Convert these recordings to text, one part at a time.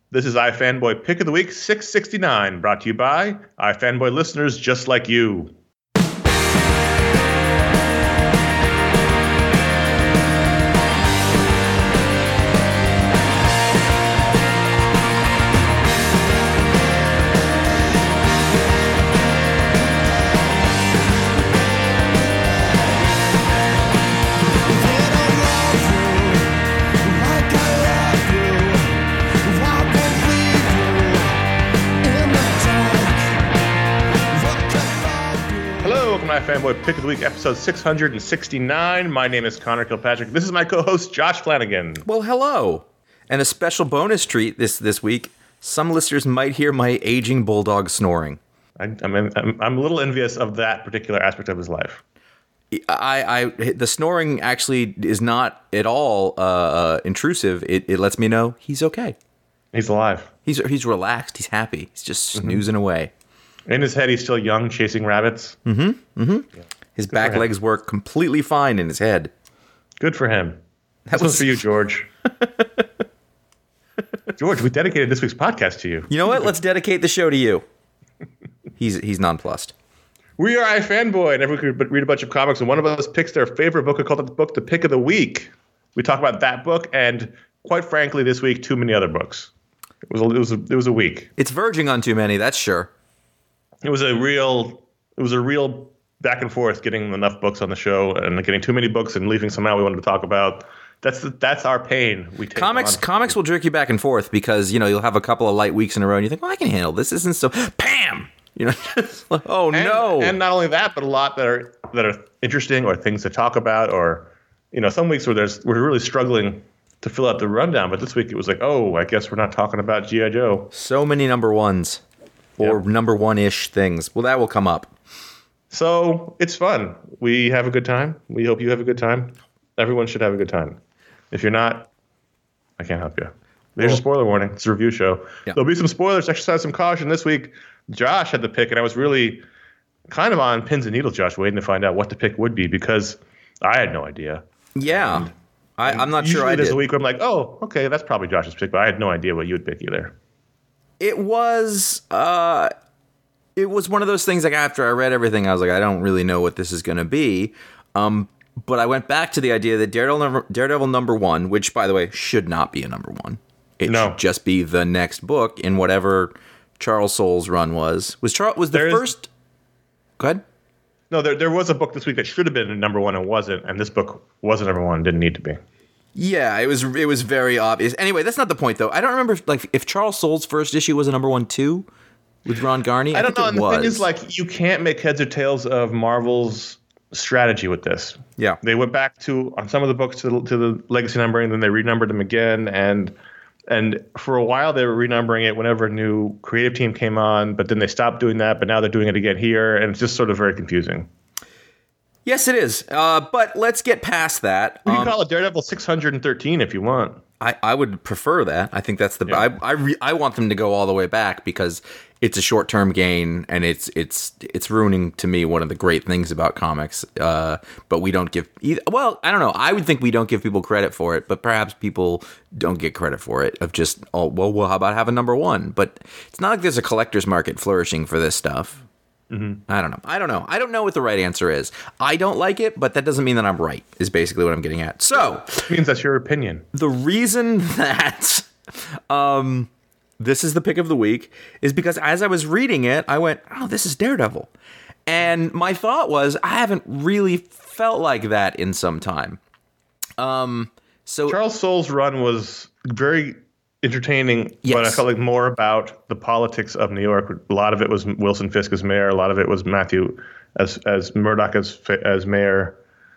This is iFanboy Pick of the Week 669, brought to you by iFanboy listeners just like you. Fanboy Pick of the Week, episode 669. My name is Connor Kilpatrick. This is my co-host, Josh Flanagan. Well, hello. And a special bonus treat this week. Some listeners might hear my aging bulldog snoring. I'm a little envious of that particular aspect of his life. The snoring actually is not at all intrusive. It lets me know he's okay. He's alive. He's relaxed. He's happy. He's just snoozing away. In his head, he's still young, chasing rabbits. Yeah. His back legs work completely fine in his head. Good for him. That was for you, George. George, we dedicated this week's podcast to you. You know what? Let's dedicate the show to you. He's nonplussed. We are iFanboy, and every week we read a bunch of comics, and one of us picks their favorite book. We call that book the Pick of the Week. We talk about that book, and quite frankly, this week, too many other books. It was a week. It's verging on too many, that's sure. It was a real back and forth getting enough books on the show and getting too many books and leaving some out we wanted to talk about. That's our pain. We take comics will jerk you back and forth because you'll have a couple of light weeks in a row and you think, well, I can handle this. This isn't so bam. No. And not only that, but a lot that are interesting or things to talk about, or some weeks where we're really struggling to fill out the rundown. But this week it was like, oh, I guess we're not talking about G.I. Joe. So many number ones. Or number one-ish things. Well, that will come up. So it's fun. We have a good time. We hope you have a good time. Everyone should have a good time. If you're not, I can't help you. There's a spoiler warning. It's a review show. Yeah. There'll be some spoilers. Exercise some caution. This week, Josh had the pick, and I was really kind of on pins and needles, Josh, waiting to find out what the pick would be because I had no idea. Yeah. I'm not sure I did. There's a week where I'm like, oh, okay, that's probably Josh's pick, but I had no idea what you would pick either. It was one of those things, like, after I read everything, I was like, I don't really know what this is going to be. But I went back to the idea that Daredevil number one, which, by the way, should not be a number one. It should just be the next book in whatever Charles Soule's run was. Was the first? Go ahead. No, there was a book this week that should have been a number one and wasn't, and this book was a number one and didn't need to be. Yeah, it was very obvious. Anyway, that's not the point, though. I don't remember if Charles Soule's first issue was a number one too with Ron Garney. I don't know. And the thing is, you can't make heads or tails of Marvel's strategy with this. Yeah, they went back on some of the books to the legacy numbering, then they renumbered them again, and for a while they were renumbering it whenever a new creative team came on, but then they stopped doing that. But now they're doing it again here, and it's just sort of very confusing. Yes, it is. But let's get past that. We can call it Daredevil 613 if you want. I would prefer that. I think that's the. Yeah. I want them to go all the way back because it's a short-term gain and it's ruining to me one of the great things about comics. But we don't give either. Well, I don't know. I would think we don't give people credit for it, but perhaps people don't get credit for it. Of just how about have a number one? But it's not like there's a collector's market flourishing for this stuff. Mm-hmm. I don't know. I don't know what the right answer is. I don't like it, but that doesn't mean that I'm right, is basically what I'm getting at. So it means that's your opinion. The reason that this is the pick of the week is because as I was reading it, I went, oh, this is Daredevil. And my thought was, I haven't really felt like that in some time. So Charles Soule's run was very entertaining, yes. But I felt like more about the politics of New York. A lot of it was Wilson Fisk as mayor. A lot of it was Matthew as Murdoch as mayor.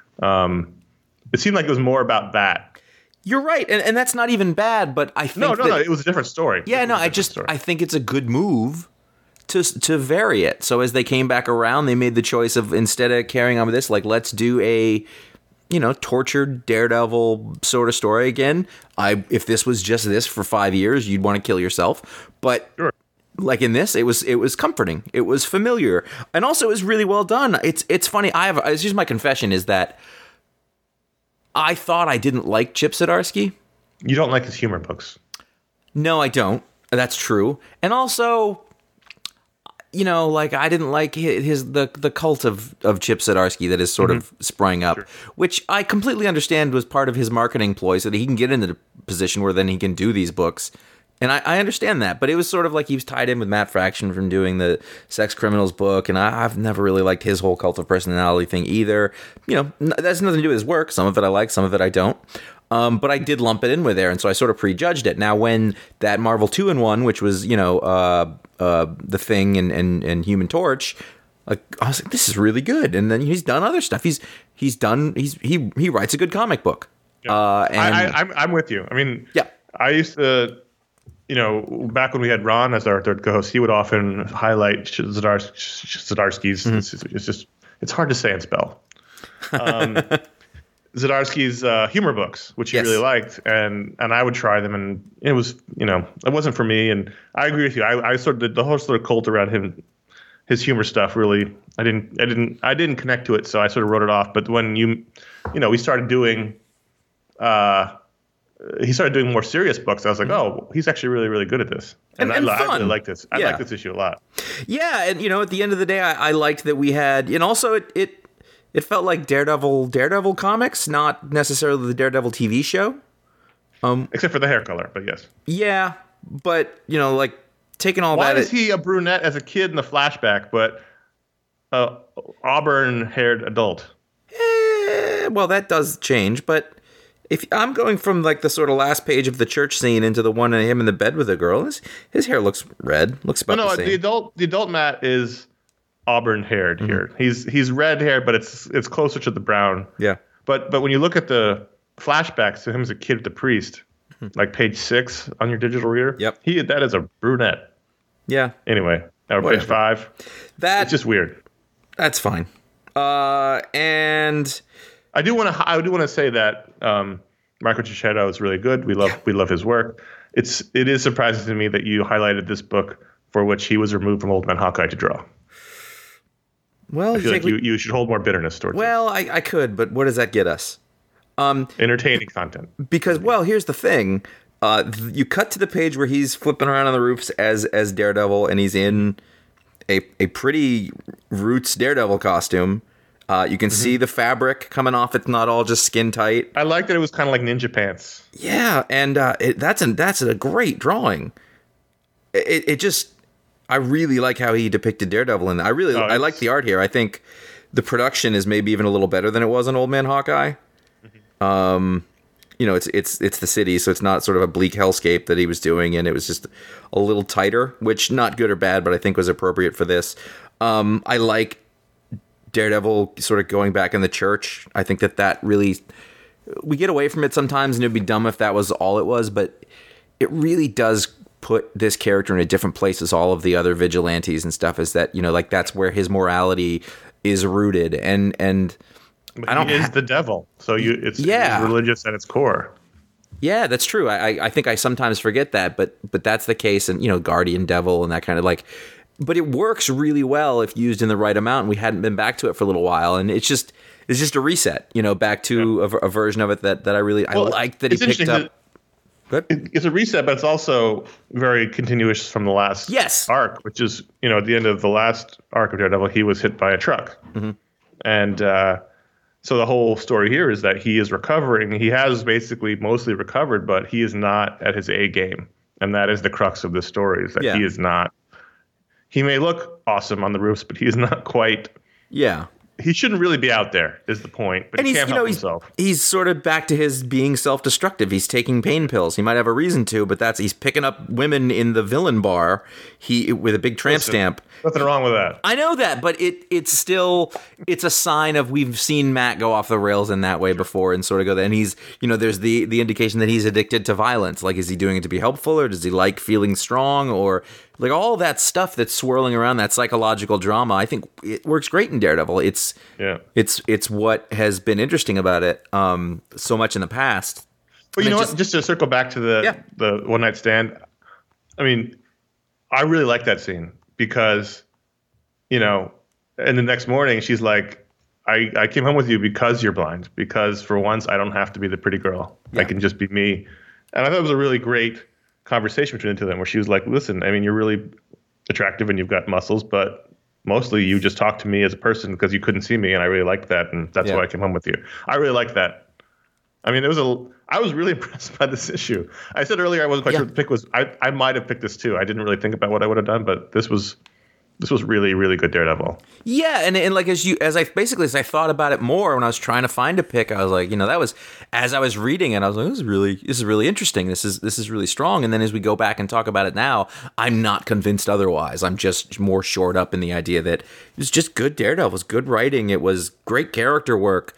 It seemed like it was more about that. You're right, and that's not even bad. But I think no, it was a different story. Yeah, I think it's a good move to vary it. So as they came back around, they made the choice of, instead of carrying on with this, like, let's do a tortured Daredevil sort of story again. If this was just this for 5 years, you'd want to kill yourself. But sure. Like in this, it was comforting. It was familiar, and also it was really well done. It's funny. It's just my confession is that I thought I didn't like Chip Zdarsky. You don't like his humor books? No, I don't. That's true. And also, like I didn't like the cult of Chip Zdarsky that is sort of sprung up, which I completely understand was part of his marketing ploy so that he can get into the position where then he can do these books. And I understand that, but it was sort of like he was tied in with Matt Fraction from doing the Sex Criminals book, and I've never really liked his whole cult of personality thing either. That has nothing to do with his work. Some of it I like, some of it I don't. But I did lump it in with there, and so I sort of prejudged it. Now, when that Marvel 2-in-1, which was, The Thing and Human Torch, I was like, this is really good. And then he's done other stuff. He writes a good comic book. Yeah. I'm with you. I mean, yeah. I used to, back when we had Ron as our third co-host, he would often highlight Zdarsky's. It's hard to say and spell. Zdarsky's humor books, which he really liked, and I would try them, and it was, it wasn't for me. And I agree with you. I sort of the whole sort of cult around him, his humor stuff, really, I didn't connect to it, so I sort of wrote it off. But when we started doing, he started doing more serious books, I was like, oh, he's actually really, really good at this, and I really like this. I like this issue a lot. Yeah, and at the end of the day, I liked that we had, and also it felt like Daredevil comics, not necessarily the Daredevil TV show. Except for the hair color, but yes. Yeah, but, like, taking all Why that... Why is he a brunette as a kid in the flashback, but auburn-haired adult? Well, that does change, but if I'm going from, like, the sort of last page of the church scene into the one of him in the bed with a girl, his hair looks red, looks about the same. The adult Matt is auburn haired here. He's red haired, but it's closer to the brown. Yeah. But when you look at the flashbacks to him as a kid with the priest, like page 6 on your digital reader, that is a brunette. Yeah. Anyway, page 5. It's just weird. That's fine. And I do want to say that Marco Checchetto is really good. We love his work. It is surprising to me that you highlighted this book for which he was removed from Old Man Hawkeye to draw. Well, I feel like you should hold more bitterness towards it. Well, I could, but what does that get us? Entertaining content. Because, well, here's the thing. You cut to the page where he's flipping around on the roofs as Daredevil, and he's in a pretty Roots Daredevil costume. You can see the fabric coming off. It's not all just skin tight. I like that it was kind of like ninja pants. Yeah, and that's a great drawing. It just... I really like how he depicted Daredevil, and I like the art here. I think the production is maybe even a little better than it was on Old Man Hawkeye. It's the city, so it's not sort of a bleak hellscape that he was doing, and it was just a little tighter, which not good or bad, but I think was appropriate for this. I like Daredevil sort of going back in the church. I think that really, we get away from it sometimes, and it'd be dumb if that was all it was, but it really does put this character in a different place as all of the other vigilantes and stuff, is that, that's where his morality is rooted. And he is the devil. So it's religious at its core. Yeah, that's true. I think I sometimes forget that, but that's the case. And, guardian devil and that kind of but it works really well if used in the right amount. And we hadn't been back to it for a little while. And it's just a reset, back to a version of it that I really, I like that he picked up. It's a reset, but it's also very continuous from the last arc, which is, at the end of the last arc of Daredevil, he was hit by a truck. And so the whole story here is that he is recovering. He has basically mostly recovered, but he is not at his A game. And that is the crux of this story, is that he is not. He may look awesome on the roofs, but he is not quite. Yeah. He shouldn't really be out there, is the point. But he can't help himself. He's sort of back to his being self-destructive. He's taking pain pills. He might have a reason to, but he's picking up women in the villain bar. With a big tramp stamp. Nothing wrong with that. I know that, but it's still a sign of, we've seen Matt go off the rails in that way before, and sort of go there. And he's, there's the indication that he's addicted to violence. Like, is he doing it to be helpful, or does he like feeling strong, or like all that stuff that's swirling around, that psychological drama? I think it works great in Daredevil. It's what has been interesting about it so much in the past. But you know what? Just to circle back to the one night stand, I mean, I really like that scene because, and the next morning she's like, I came home with you because you're blind, because for once I don't have to be the pretty girl. I can just be me. And I thought it was a really great conversation between the two of them where she was like, listen, I mean, you're really attractive and you've got muscles, but mostly you just talked to me as a person because you couldn't see me, and I really liked that, and that's why I came home with you. I really liked that. I mean, I was really impressed by this issue. I said earlier I wasn't quite sure what the pick was. I might have picked this too. I didn't really think about what I would have done, but this was really, really good Daredevil. Yeah, and like as I thought about it more when I was trying to find a pick, I was like, that was, as I was reading it, I was like, this is really interesting. This is really strong. And then as we go back and talk about it now, I'm not convinced otherwise. I'm just more shored up in the idea that it was just good Daredevil. It was good writing. It was great character work.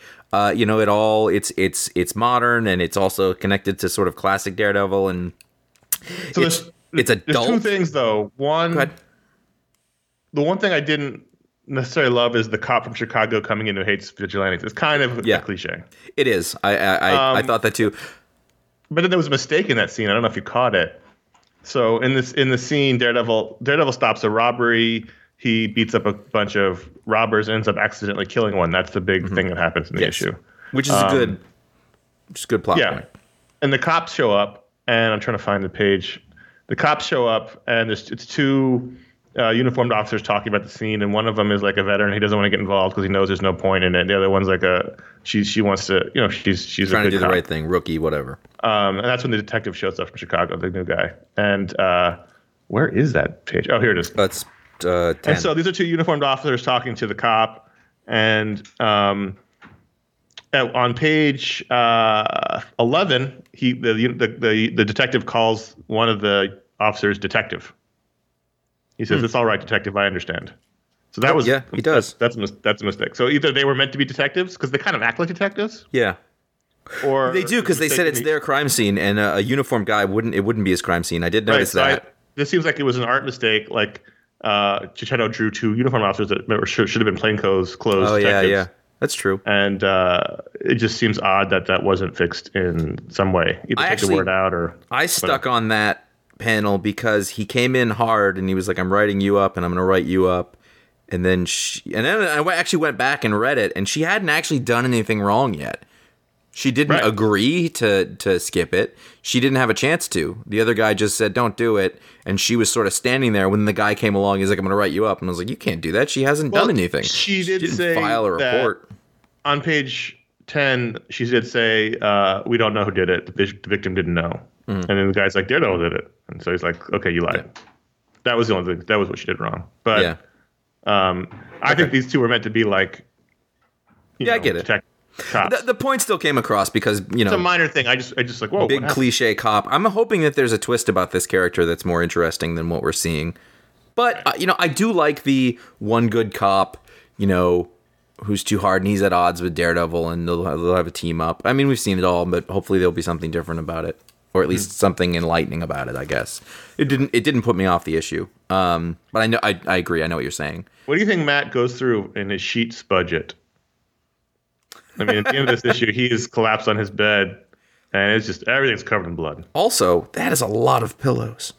It's modern, and it's also connected to sort of classic Daredevil, and so it's adult. There's two things though. One, the one thing I didn't necessarily love is the cop from Chicago coming in who hates vigilantes. It's kind of a cliche. It is. I thought that too. But then there was a mistake in that scene. I don't know if you caught it. So in the scene, Daredevil stops a robbery. He beats up a bunch of robbers, ends up accidentally killing one. That's the big thing that happens in the issue. Which is a good plot point. And the cops show up, and I'm trying to find the page. The cops show up, and it's two uniformed officers talking about the scene, and one of them is like a veteran. He doesn't want to get involved because he knows there's no point in it. The other one's like she wants to, she's trying to do the right thing, rookie, whatever. And that's when the detective shows up from Chicago, the new guy. And where is that page? Oh, here it is. That's 10. And so these are two uniformed officers talking to the cop, and on page 11, the detective calls one of the officers detective. He says, "It's all right, detective. I understand." So that was he does. That's a mistake. So either they were meant to be detectives because they kind of act like detectives. Yeah. Or they do because they said it's their crime scene, and a uniformed guy wouldn't be his crime scene. I did notice that. This seems like it was an art mistake. Like Checchetto drew two uniform officers that should have been plainclothes detectives. Yeah, that's true. And it just seems odd that wasn't fixed in some way. Either take the word out or I stuck on that panel because he came in hard and he was like, "I'm writing you up, and I'm going to write you up." And then I actually went back and read it, and she hadn't actually done anything wrong yet. She didn't agree to skip it. She didn't have a chance to. The other guy just said, "Don't do it." And she was sort of standing there when the guy came along. He's like, "I'm going to write you up." And I was like, "You can't do that. She hasn't done anything." She didn't say file a report. On page 10, she did say, "We don't know who did it. The victim didn't know." And then the guy's like, "Daredevil did it." And so he's like, "Okay, you lied." Yeah. That was the only thing. That was what she did wrong. But I think these two were meant to be like, I get it. The point still came across because, it's a minor thing. I just like, whoa. Big cliche cop. I'm hoping that there's a twist about this character that's more interesting than what we're seeing. But, I do like the one good cop, who's too hard and he's at odds with Daredevil and they'll have a team up. I mean, we've seen it all, but hopefully there'll be something different about it. Or at least something enlightening about it, I guess. It didn't put me off the issue. But I know I agree. I know what you're saying. What do you think Matt goes through in his sheets budget? I mean, at the end of this issue, he is collapsed on his bed, and it's just everything's covered in blood. Also, that is a lot of pillows.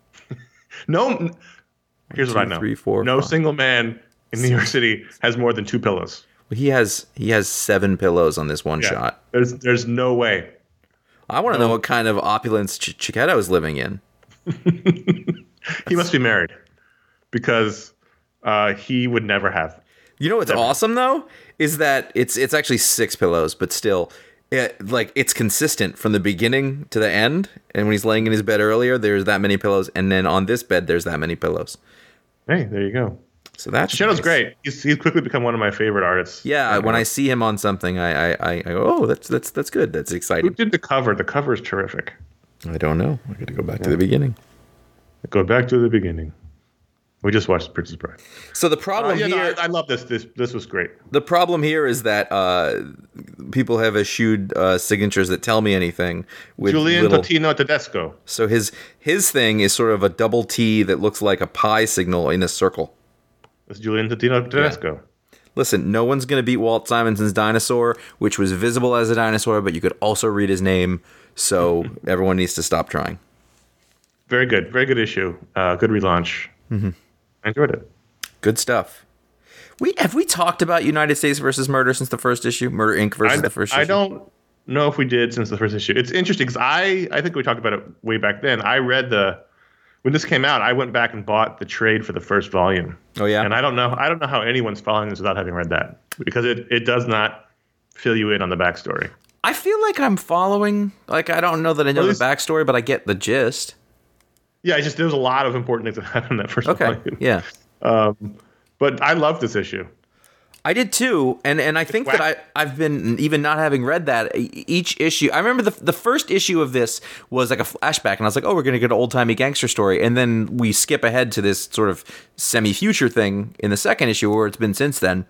Here's what I know. 3, 4, no 5. Single man in New York City has more than 2 pillows. He has 7 pillows on this one shot. There's no way. I want to know what kind of opulence Checchetto is living in. He must be married because he would never have. You know what's awesome though is that it's actually 6 pillows, but still, it's consistent from the beginning to the end. And when he's laying in his bed earlier, there's that many pillows, and then on this bed, there's that many pillows. Hey, there you go. So that's Checchetto's great. He's quickly become one of my favorite artists. Yeah, when I see him on something, I go, oh, that's good. That's exciting. Who did the cover? The cover is terrific. I don't know. I got to go back to the beginning. Go back to the beginning. We just watched Princess Bride. So the problem here... No, I love this. This was great. The problem here is that people have eschewed signatures that tell me anything. With Julian Totino Tedesco. So his thing is sort of a double T that looks like a pi signal in a circle. It's Julian Totino Tedesco. Yeah. Listen, no one's going to beat Walt Simonson's dinosaur, which was visible as a dinosaur, but you could also read his name, so everyone needs to stop trying. Very good. Very good issue. Good relaunch. Mm-hmm. I enjoyed it. Good stuff. Have we talked about United States versus Murder since the first issue? Murder Inc. versus the first issue? know if we did since the first issue. It's interesting because I think we talked about it way back then. I read when this came out, I went back and bought the trade for the first volume. Oh yeah. And I don't know how anyone's following this without having read that, because it does not fill you in on the backstory. I feel like I'm following. Like, I don't know that I know the backstory, but I get the gist. Yeah, there's a lot of important things that happened in that first volume. Yeah. But I love this issue. I did too, and I think that I've been, even not having read that, each issue. I remember the first issue of this was like a flashback, and I was like, oh, we're going to get an old-timey gangster story, and then we skip ahead to this sort of semi-future thing in the second issue, where it's been since then.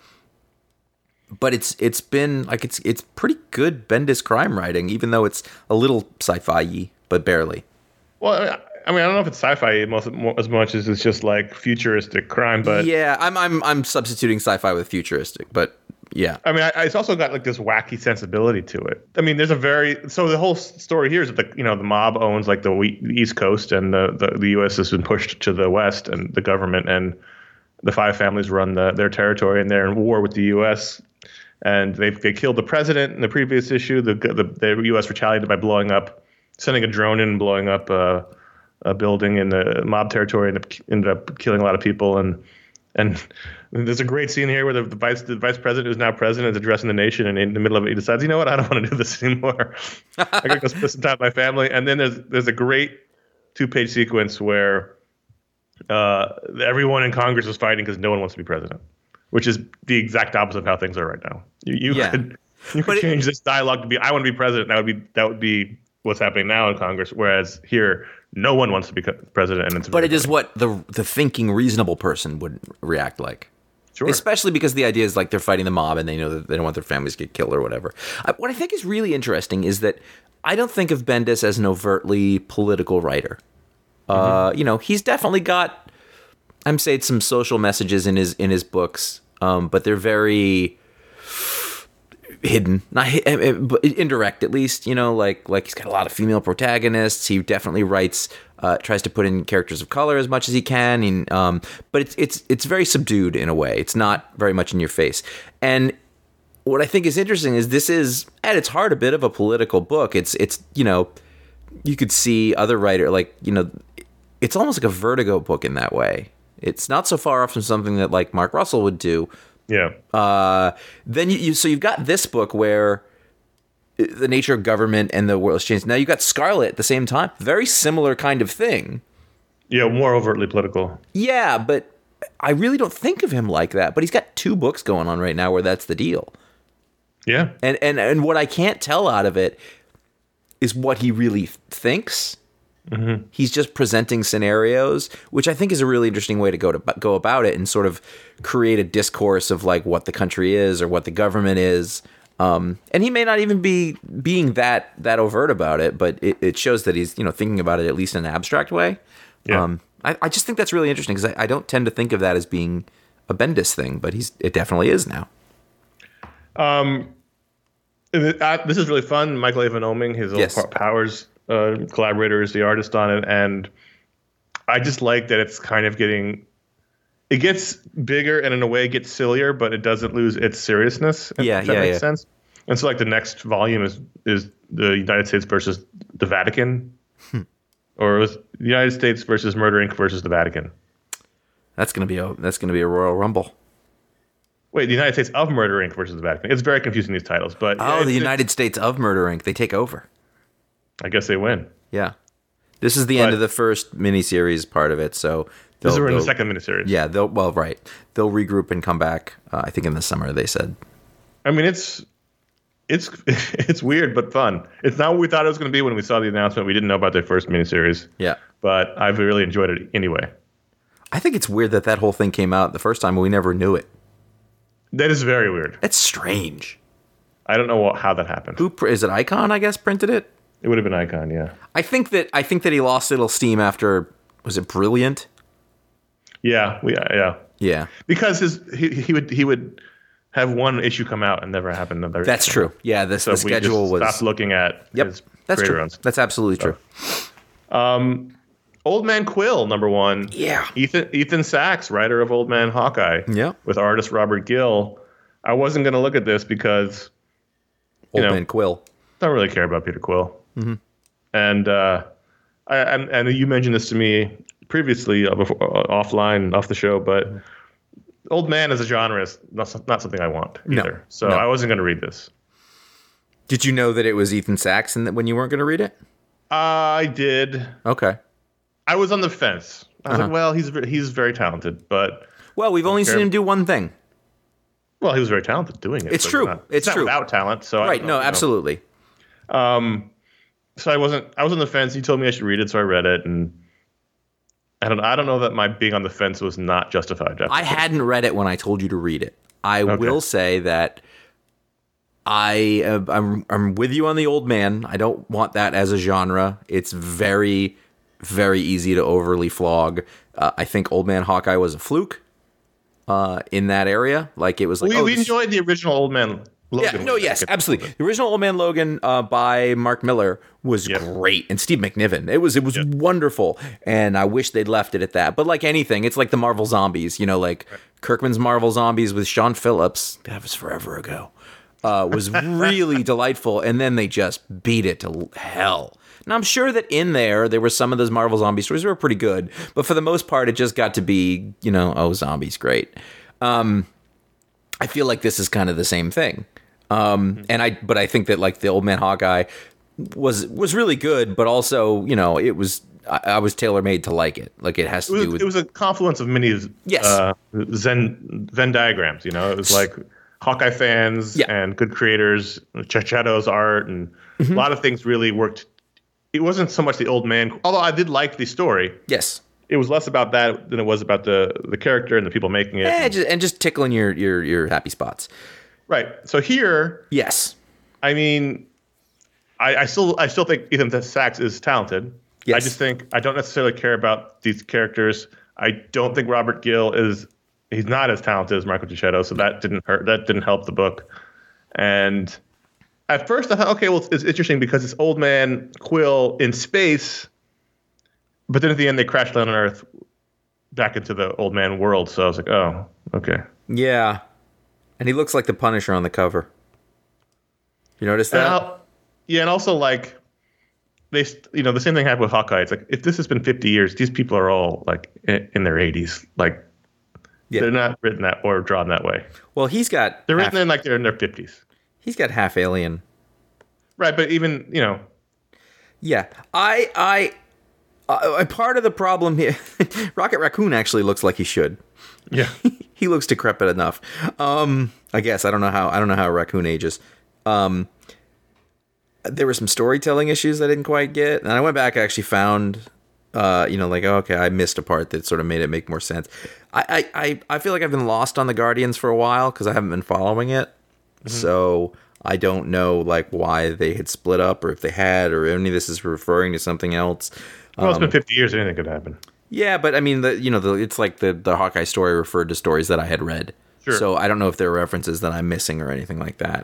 But it's been like it's pretty good Bendis crime writing, even though it's a little sci-fi-y, but barely. Well, I mean, I don't know if it's sci-fi as much as it's just like futuristic crime, but yeah, I'm substituting sci-fi with futuristic, but yeah. I mean, it's also got like this wacky sensibility to it. I mean, so the whole story here is that the mob owns like the East Coast, and the U.S. has been pushed to the West, and the government and the five families run their territory, and they're in war with the U.S. And they killed the president in the previous issue. The U.S. retaliated by sending a drone in and blowing up a building in the mob territory, and ended up killing a lot of people. And there's a great scene here where the vice president, who's now president, is addressing the nation, and in the middle of it, he decides, you know what, I don't want to do this anymore. I gotta go spend some time with my family. And then there's a great 2-page sequence where everyone in Congress is fighting because no one wants to be president, which is the exact opposite of how things are right now. You could change this dialogue to be, I want to be president. That would be what's happening now in Congress. Whereas here, no one wants to be president. And but it is what the thinking reasonable person would react like. Sure. Especially because the idea is like they're fighting the mob and they know that they don't want their families to get killed or whatever. What I think is really interesting is that I don't think of Bendis as an overtly political writer. He's definitely got, I'm saying, some social messages in his books, but they're very hidden, not but indirect at least. Like he's got a lot of female protagonists. He definitely writes, tries to put in characters of color as much as he can, and but it's very subdued in a way. It's not very much in your face. And what I think is interesting is this is at its heart a bit of a political book. It's you could see other writer it's almost like a Vertigo book in that way. It's not so far off from something that like Mark Russell would do. Yeah. Then you've got this book where the nature of government and the world has changed. Now you've got Scarlet at the same time. Very similar kind of thing. Yeah, more overtly political. Yeah, but I really don't think of him like that. But he's got 2 books going on right now where that's the deal. Yeah. And what I can't tell out of it is what he really thinks. Mm-hmm. He's just presenting scenarios, which I think is a really interesting way to go about it and sort of create a discourse of like what the country is or what the government is. And he may not even be being that overt about it, but it shows that he's thinking about it at least in an abstract way. Yeah. I just think that's really interesting because I don't tend to think of that as being a Bendis thing, but it definitely is now. This is really fun. Michael Avon Oeming, his old Powers collaborator, is the artist on it, and I just like that it's kind of it gets bigger and in a way gets sillier, but it doesn't lose its seriousness. If that makes sense. And so like the next volume is the United States versus the Vatican, or it was the United States versus Murder Inc. versus the Vatican. That's gonna be a Royal Rumble. Wait, the United States of Murder Inc. versus the Vatican. It's very confusing, these titles, but the United States of Murder Inc. They take over. I guess they win. Yeah, this is the end of the first miniseries part of it. So this is in the second miniseries. Yeah, they'll regroup and come back. I think in the summer they said. I mean, it's weird but fun. It's not what we thought it was going to be when we saw the announcement. We didn't know about their first miniseries. Yeah, but I've really enjoyed it anyway. I think it's weird that whole thing came out the first time and we never knew it. That is very weird. It's strange. I don't know how that happened. Is it Icon? I guess printed it. It would have been Icon, yeah. I think that he lost a little steam after, was it Brilliant? Yeah. Yeah. Because he would have one issue come out and never have another. That's true. Yeah, the schedule was. Stopped looking at. His that's true. Runs. That's absolutely true. Old Man Quill, #1. Yeah. Ethan Sachs, writer of Old Man Hawkeye. Yeah. With artist Robert Gill. I wasn't going to look at this because Old Man Quill. don't really care about Peter Quill. Mm-hmm. And and you mentioned this to me previously, before, offline, off the show, but Old Man as a genre is not something I want either. No, so I wasn't going to read this. Did you know that it was Ethan Sachs and that when you weren't going to read it? I did. Okay. I was on the fence. I was like, well, he's very talented, but we've only seen him do one thing. Well, he was very talented doing it. It's true. It's true. Without talent, so right. No, absolutely. So I was on the fence. He told me I should read it, so I read it, and I don't know that my being on the fence was not justified. I hadn't read it when I told you to read it. I will say that I'm with you on the Old Man. I don't want that as a genre. It's very, very easy to overly flog. I think Old Man Hawkeye was a fluke in that area. Like, it was like we enjoyed the original Old Man Logan. Yeah, yes, absolutely. The original Old Man Logan by Mark Millar was great, and Steve McNiven. It was wonderful, and I wish they'd left it at that. But like anything, it's like the Marvel Zombies. Like Kirkman's Marvel Zombies with Sean Phillips. That was forever ago. Was really delightful, and then they just beat it to hell. Now, I'm sure that in there were some of those Marvel Zombie stories that were pretty good, but for the most part, it just got to be, zombies, great. I feel like this is kind of the same thing. But I think that like the Old Man Hawkeye was really good, but also, it was, I was tailor-made to like it. Like, it has to do with... It was a confluence of many Venn diagrams, It was like Hawkeye fans and good creators, Shadow's art, and a lot of things really worked. It wasn't so much the Old Man, although I did like the story. Yes. It was less about that than it was about the character and the people making it. And just tickling your happy spots. Right. So here, yes. I mean, I still think Ethan Sachs is talented. Yes. I just think I don't necessarily care about these characters. I don't think Robert Gill he's not as talented as Michael Giacchino, so that didn't hurt. That didn't help the book. And at first I thought, okay, well, it's interesting because it's Old Man Quill in space, but then at the end they crash down on Earth back into the Old Man world. So I was like, oh, okay. Yeah. And he looks like the Punisher on the cover. You notice that? And also, like, the same thing happened with Hawkeye. It's like, if this has been 50 years, these people are all, like, in their 80s. Like, they're not written that or drawn that way. Well, they're written in, like, they're in their 50s. He's got half alien. Right, but even, Yeah. I part of the problem here, Rocket Raccoon actually looks like he should. Yeah. He looks decrepit enough. I guess I don't know how a raccoon ages. There were some storytelling issues I didn't quite get, and I went back and actually found okay, I missed a part that sort of made it make more sense. I feel like I've been lost on the Guardians for a while because I haven't been following it. Mm-hmm. So I don't know like why they had split up, or if they had, or any of this is referring to something else. Well, it's been 50 years. Anything could happen. Yeah, but I mean, it's like the Hawkeye story referred to stories that I had read. Sure. So I don't know if there are references that I'm missing or anything like that.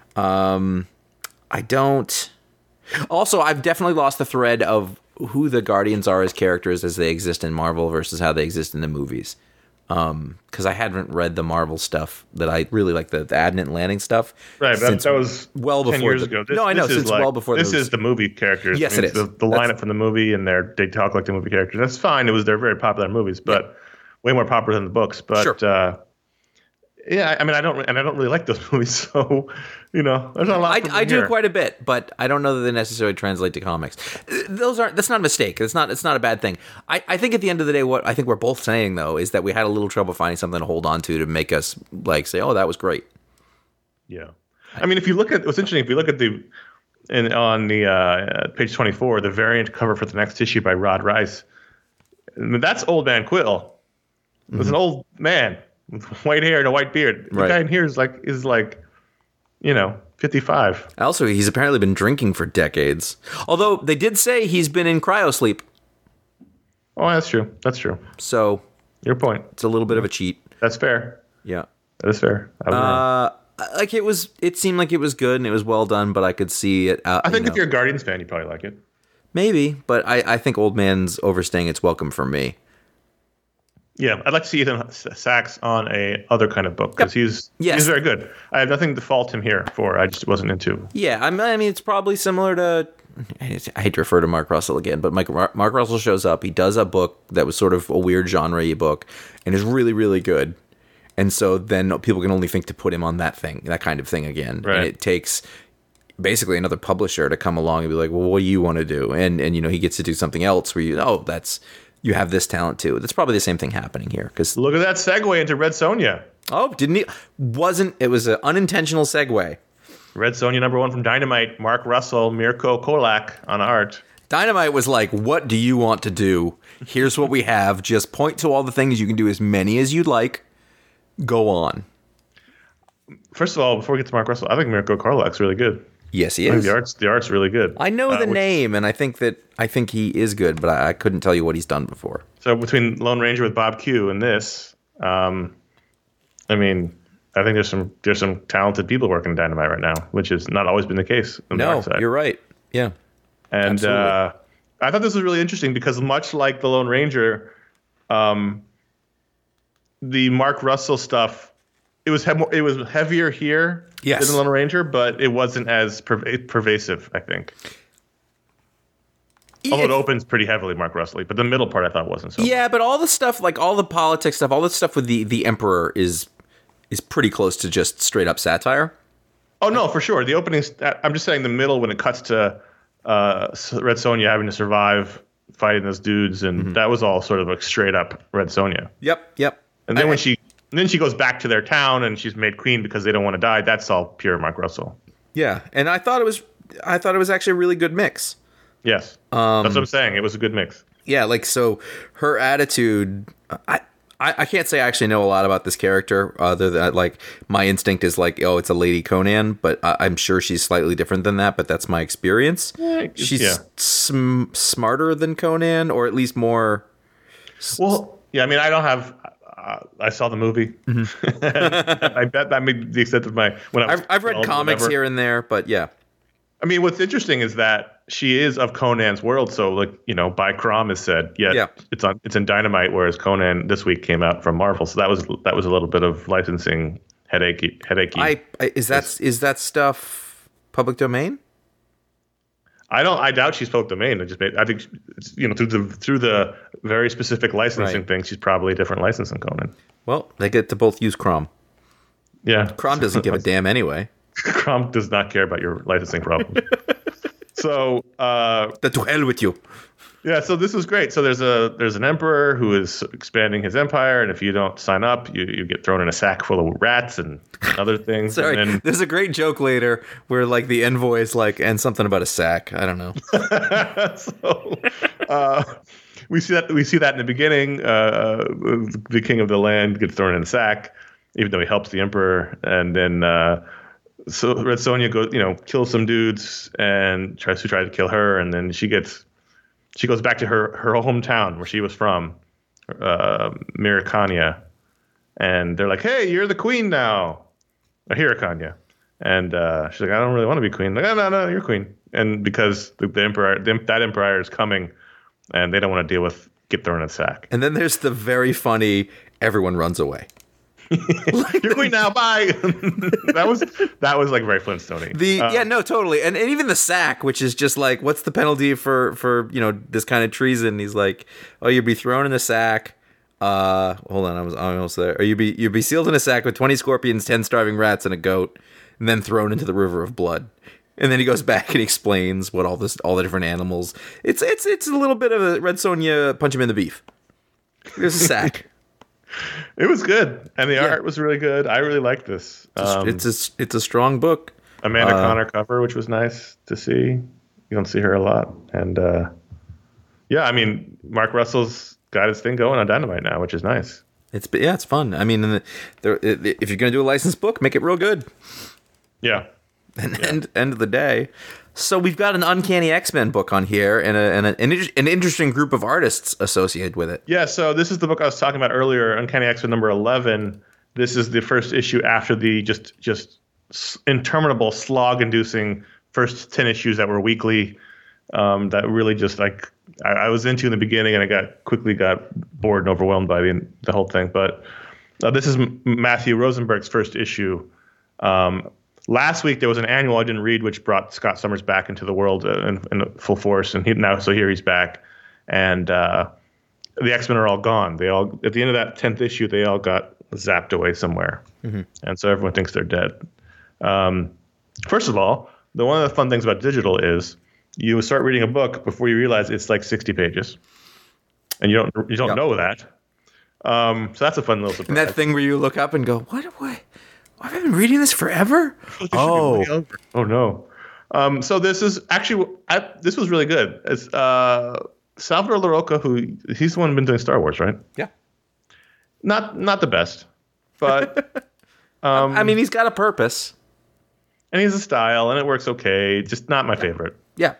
I don't. Also, I've definitely lost the thread of who the Guardians are as characters as they exist in Marvel versus how they exist in the movies. Because I hadn't read the Marvel stuff that I really like, the Adnant Landing stuff. Right, that was well 10 before years ago. I know, since well before. This is the movie characters. Yes, it is. The lineup from the movie, and they talk like the movie characters. That's fine. They're very popular movies, but way more popular than the books. But sure. Yeah, I mean, I don't really like those movies, so there's not a lot. I do quite a bit, but I don't know that they necessarily translate to comics. That's not a mistake. It's not a bad thing. I think at the end of the day, what I think we're both saying though is that we had a little trouble finding something to hold on to make us like say, oh, that was great. Yeah, I mean, if you look at what's interesting, if you look at on the page 24, the variant cover for the next issue by Rod Rice, that's Old Man Quill. It's an old man with white hair and a white beard. The guy in here is like 55. Also, he's apparently been drinking for decades. Although they did say he's been in cryosleep. Oh, that's true. That's true. So your point. It's a little bit of a cheat. That's fair. Yeah. That is fair. It seemed like it was good and it was well done, but I could see it. I think if you're a Guardians fan, you probably like it. Maybe, but I think Old Man's overstaying its welcome for me. Yeah, I'd like to see Ethan Sachs on a other kind of book because he's very good. I have nothing to fault him here for. I just wasn't into. Yeah, I mean, it's probably similar to. I hate to refer to Mark Russell again, but Mark Russell shows up. He does a book that was sort of a weird genre-y book and is really, really good. And so then people can only think to put him on that kind of thing again. Right. And it takes basically another publisher to come along and be like, well, what do you want to do? And he gets to do something else where you have this talent too. That's probably the same thing happening here. Because look at that segue into Red Sonja. Oh, didn't he? It was an unintentional segue. Red Sonja #1 from Dynamite. Mark Russell, Mirko Kolak on art. Dynamite was like, what do you want to do? Here's what we have. Just point to all the things. You can do as many as you'd like. Go on. First of all, before we get to Mark Russell, I think Mirko Kolak's really good. Yes, he is. The art's really good. I know the name, and I think he is good, but I couldn't tell you what he's done before. So between Lone Ranger with Bob Q and this, I mean, I think there's some talented people working in Dynamite right now, which has not always been the case on the art side. You're right. Yeah. And I thought this was really interesting because much like the Lone Ranger, the Mark Russell stuff, it was heavier here than the Lone Ranger, but it wasn't as pervasive, I think. Although it opens pretty heavily, Mark Russell, but the middle part I thought wasn't so. Yeah, but all the stuff, like all the politics stuff, all the stuff with the Emperor is pretty close to just straight up satire. Oh no, for sure. The opening. I'm just saying the middle when it cuts to Red Sonja having to survive fighting those dudes, and that was all sort of like straight up Red Sonja. Yep. And then when she goes back to their town and she's made queen because they don't want to die. That's all pure Mark Russell. Yeah, and I thought it was actually a really good mix. Yes, that's what I'm saying. It was a good mix. Yeah, like so, her attitude. I can't say I actually know a lot about this character other than like my instinct is like, oh, it's a Lady Conan, but I'm sure she's slightly different than that. But that's my experience. She's smarter than Conan, or at least more. Well, yeah. I mean, I don't have. I saw the movie. I bet that made the extent of my I've read comics here and there, but yeah. I mean, what's interesting is that she is of Conan's world. So, like, by Crom is said, it's in Dynamite, whereas Conan this week came out from Marvel. So that was a little bit of licensing headachy. Is that stuff public domain? I doubt she's public domain. I think it's, through the very specific licensing thing, she's probably a different license than Conan. Well, they get to both use Crom. Yeah, Crom doesn't give a damn anyway. Crom does not care about your licensing problems. So, to hell with you. Yeah, so this is great. So there's an emperor who is expanding his empire, and if you don't sign up, you get thrown in a sack full of rats and other things. Sorry, and then, there's a great joke later where like the envoy is like, and something about a sack. I don't know. So we see that in the beginning. The king of the land gets thrown in a sack, even though he helps the emperor, and then. So Red Sonja goes, kills some dudes and tries to kill her, and then she goes back to her hometown where she was from, Mirikania, and they're like, "Hey, you're the queen now," or Hirikania, and she's like, "I don't really want to be queen." Like, no, you're queen, and because the emperor, that emperor is coming, and they don't want to deal with get thrown in a sack. And then there's the very funny everyone runs away. You're queen now, bye. that was like very Flintstone-y. No, totally. And even the sack, which is just like, what's the penalty for this kind of treason? He's like, oh, you'd be thrown in a sack. Hold on, I was almost there. Or you'd be sealed in a sack with 20 scorpions, 10 starving rats, and a goat, and then thrown into the river of blood. And then he goes back and explains what all the different animals. It's a little bit of a Red Sonja punch him in the beef. There's a sack. It was good, and the art was really good. I really liked this. It's a strong book. Amanda Connor cover, which was nice to see. You don't see her a lot, and I mean, Mark Russell's got his thing going on Dynamite now, which is nice. It's fun. I mean, if you're gonna do a licensed book, make it real good. Yeah. End of the day. So we've got an Uncanny X-Men book on here and an interesting group of artists associated with it. Yeah, so this is the book I was talking about earlier, Uncanny X-Men number 11. This is the first issue after the just interminable slog-inducing first 10 issues that were weekly, that really just like I was into in the beginning, and I quickly got bored and overwhelmed by the whole thing. But this is Matthew Rosenberg's first issue. Last week there was an annual I didn't read, which brought Scott Summers back into the world in full force, and so here he's back, and the X-Men are all gone. They all, at the end of that 10th issue, they all got zapped away somewhere, and so everyone thinks they're dead. First of all, one of the fun things about digital is you start reading a book before you realize it's like 60 pages, and you don't know that. So that's a fun little surprise. And that thing where you look up and go, what? Have I been reading this forever? Oh no. So this is actually this was really good. It's Salvador Larroca, he's the one who's been doing Star Wars, right? Yeah. Not the best, but I mean, he's got a purpose, and he has a style, and it works okay. Just not my favorite. Yeah.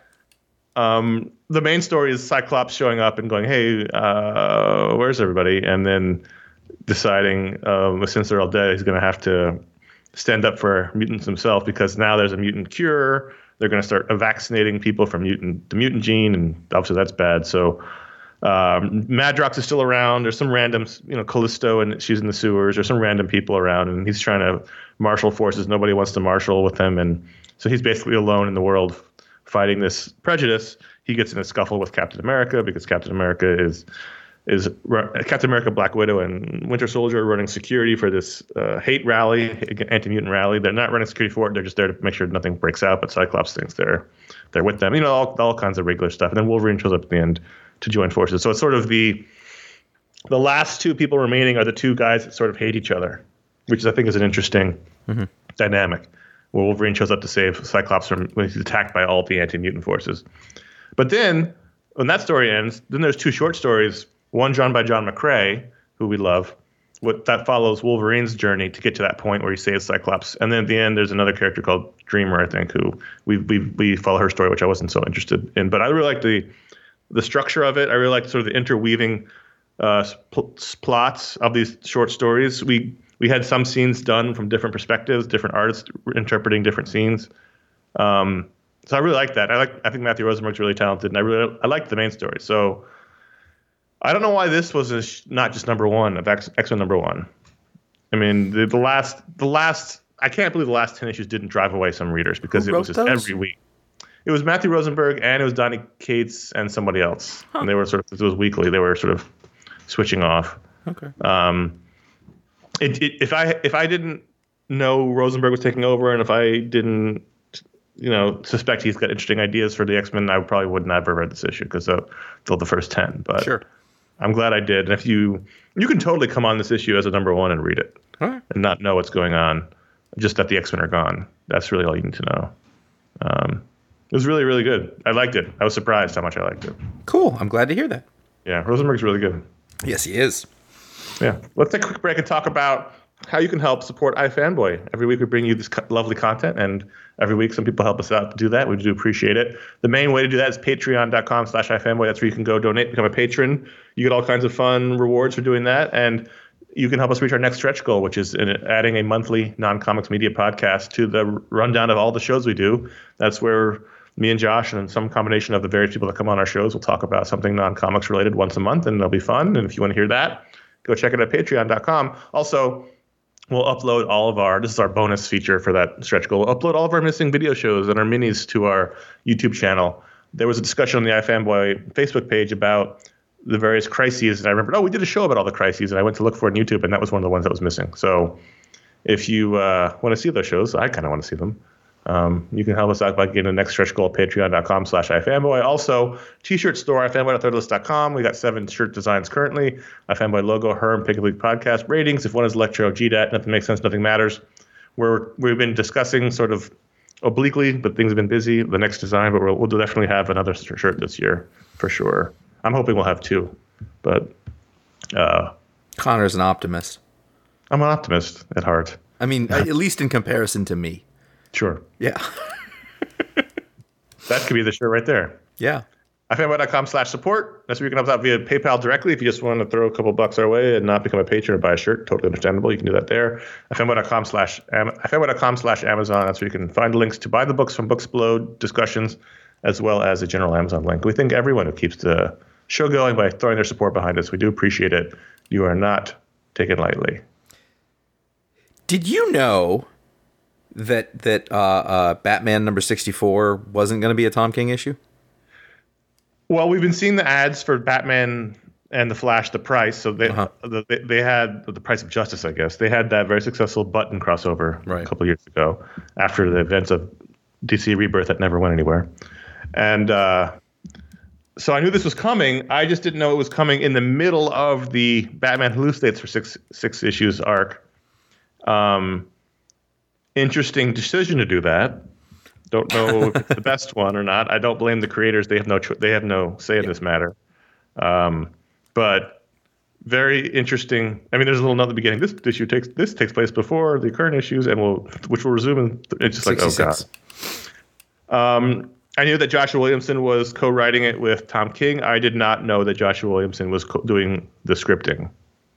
The main story is Cyclops showing up and going, "Hey, where's everybody?" And then deciding, since they're all dead, he's going to have to stand up for mutants himself, because now there's a mutant cure. They're going to start vaccinating people from the mutant gene, and obviously that's bad. So Madrox is still around. There's some random, Callisto, and she's in the sewers. There's some random people around, and he's trying to marshal forces. Nobody wants to marshal with him, and so he's basically alone in the world fighting this prejudice. He gets in a scuffle with Captain America, because Captain America Captain America, Black Widow, and Winter Soldier are running security for this hate rally, anti-mutant rally. They're not running security for it. They're just there to make sure nothing breaks out. But Cyclops thinks they're with them. All kinds of regular stuff. And then Wolverine shows up at the end to join forces. So it's sort of the last two people remaining are the two guys that sort of hate each other, which I think is an interesting dynamic, where Wolverine shows up to save Cyclops when he's attacked by all the anti-mutant forces. But then when that story ends, then there's two short stories. One drawn by John McCrea, who we love. That follows Wolverine's journey to get to that point where he saves Cyclops. And then at the end, there's another character called Dreamer, I think, who we follow her story, which I wasn't so interested in. But I really like the structure of it. I really like sort of the interweaving plots of these short stories. We had some scenes done from different perspectives, different artists interpreting different scenes. So I really like that. I think Matthew Rosenberg's really talented, and I liked the main story. So I don't know why this was not just number one of X-Men number one. I mean, the last I can't believe the last 10 issues didn't drive away some readers, because it was just every week. It was Matthew Rosenberg, and it was Donny Cates and somebody else. And they were it was weekly. They were sort of switching off. Okay. If I didn't know Rosenberg was taking over, and if I didn't suspect he's got interesting ideas for the X-Men, I probably would not have read this issue, because till the first 10. But sure. I'm glad I did. And if you can totally come on this issue as a number one and read it, and not know what's going on, just that the X-Men are gone. That's really all you need to know. It was really, really good. I liked it. I was surprised how much I liked it. Cool. I'm glad to hear that. Yeah, Rosenberg's really good. Yes, he is. Yeah. Let's take a quick break and talk about how you can help support iFanboy. Every week we bring you this lovely content, and every week some people help us out to do that. We do appreciate it. The main way to do that is patreon.com/iFanboy. That's where you can go donate, become a patron. You get all kinds of fun rewards for doing that, and you can help us reach our next stretch goal, which is adding a monthly non-comics media podcast to the rundown of all the shows we do. That's where me and Josh and some combination of the various people that come on our shows will talk about something non-comics related once a month, and it'll be fun. And if you want to hear that, go check it out at patreon.com. Also, we'll upload all of this is our bonus feature for that stretch goal. We'll upload all of our missing video shows and our minis to our YouTube channel. There was a discussion on the iFanboy Facebook page about the various crises, and I remembered, we did a show about all the crises, and I went to look for it on YouTube, and that was one of the ones that was missing. So if you want to see those shows, I kind of want to see them. You can help us out by getting the next stretch goal at patreon.com/iFanboy. Also, t-shirt store, iFanboy.threadless.com. We got 7 shirt designs currently. iFanboy logo, Herm, Pick a Week podcast. Ratings, if one is Electro, GDAT, nothing makes sense, nothing matters. We've been discussing sort of obliquely, but things have been busy, the next design, but we'll definitely have another shirt this year for sure. I'm hoping we'll have 2, but Connor's an optimist. I'm an optimist at heart. I mean, at least in comparison to me. Sure. Yeah. That could be the shirt right there. Yeah. iFanboy.com/support. That's where you can help us out via PayPal directly. If you just want to throw a couple bucks our way and not become a patron or buy a shirt, totally understandable. You can do that there. iFanboy.com/Amazon. That's where you can find links to buy the books from Books Below discussions. as well as a general Amazon link. We thank everyone who keeps the show going by throwing their support behind us. We do appreciate it. You are not taken lightly. Did you know that Batman number 64 wasn't going to be a Tom King issue? Well, we've been seeing the ads for Batman and the Flash, The Price. So they had The Price of Justice, I guess. They had that very successful Button crossover a couple of years ago after the events of DC Rebirth that never went anywhere. And so I knew this was coming. I just didn't know it was coming in the middle of the Batman Hallucinates for six issues arc. Interesting decision to do that. Don't know if it's the best one or not. I don't blame the creators. They have no say in this matter. But very interesting. I mean, there's a little note at the beginning. This issue takes place before the current issues, and which will resume. And it's just 66. Oh god. I knew that Joshua Williamson was co-writing it with Tom King. I did not know that Joshua Williamson was doing the scripting.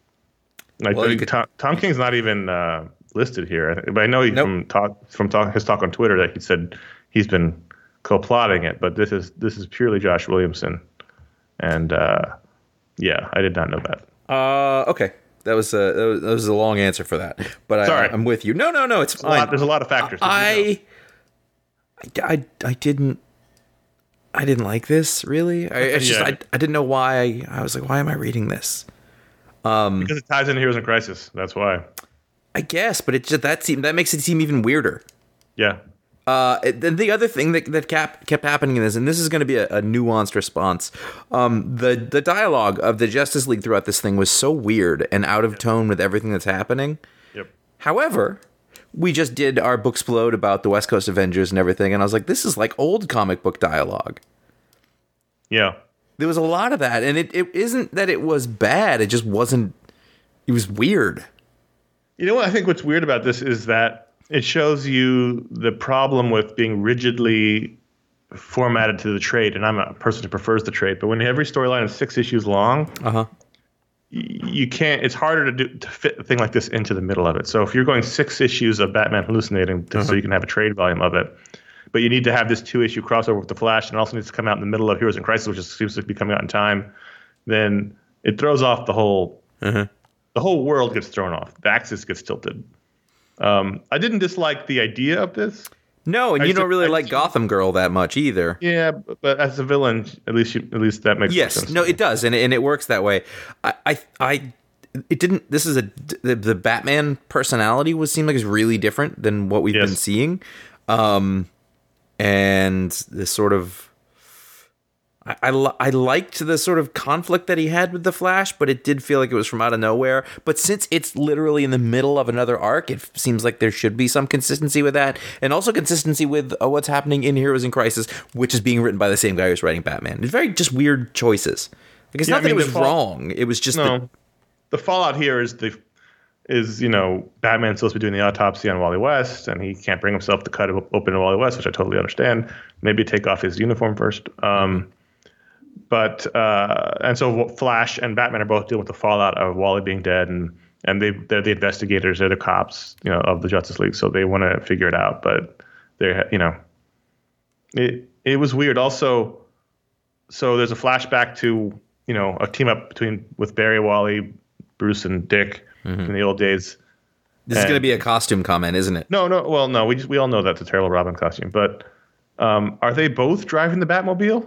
Tom King's not even listed here, but I know from his talk on Twitter that he said he's been co-plotting it. But this is purely Josh Williamson, and yeah, I did not know that. Okay, that was a long answer for that, but sorry. I'm with you. No, it's fine. There's a lot of factors. I didn't like this really. I didn't know why. I was like, why am I reading this? Because it ties into Heroes in Crisis. That's why. I guess, but that makes it seem even weirder. Yeah. The other thing that kept happening in this, and this is going to be a nuanced response, the dialogue of the Justice League throughout this thing was so weird and out of tone with everything that's happening. Yep. However, we just did our Booksplode about the West Coast Avengers and everything, and I was like, this is like old comic book dialogue. Yeah. There was a lot of that, and it isn't that it was bad, it just wasn't, it was weird. You know what I think what's weird about this is that it shows you the problem with being rigidly formatted to the trade, and I'm a person who prefers the trade, but when every storyline is 6 issues long, you can't. It's harder to fit a thing like this into the middle of it. So if you're going 6 issues of Batman hallucinating, so you can have a trade volume of it, but you need to have this 2-issue crossover with the Flash, and it also needs to come out in the middle of Heroes in Crisis, which seems to be coming out in time, then it throws off the whole. The whole world gets thrown off. The axis gets tilted. I didn't dislike the idea of this. No, and you don't really like Gotham Girl that much either. Yeah, but as a villain, at least that makes sense. Yes, no, it does, and it works that way. It didn't. This is the Batman personality seemed like it's really different than what we've been seeing, and this sort of. I liked the sort of conflict that he had with the Flash, but it did feel like it was from out of nowhere. But since it's literally in the middle of another arc, it seems like there should be some consistency with that, and also consistency with what's happening in Heroes in Crisis, which is being written by the same guy who's writing Batman. It's very just weird choices. Like, it's not that it was wrong; it was just the fallout here is Batman's supposed to be doing the autopsy on Wally West, and he can't bring himself to cut open to Wally West, which I totally understand. Maybe take off his uniform first. But so Flash and Batman are both dealing with the fallout of Wally being dead, and they're the investigators, they're the cops, of the Justice League, so they want to figure it out. But it was weird. Also, so there's a flashback to a team up with Barry, Wally, Bruce, and Dick in the old days. This is going to be a costume comment, isn't it? No. Well, no. We all know that's a terrible Robin costume. But are they both driving the Batmobile?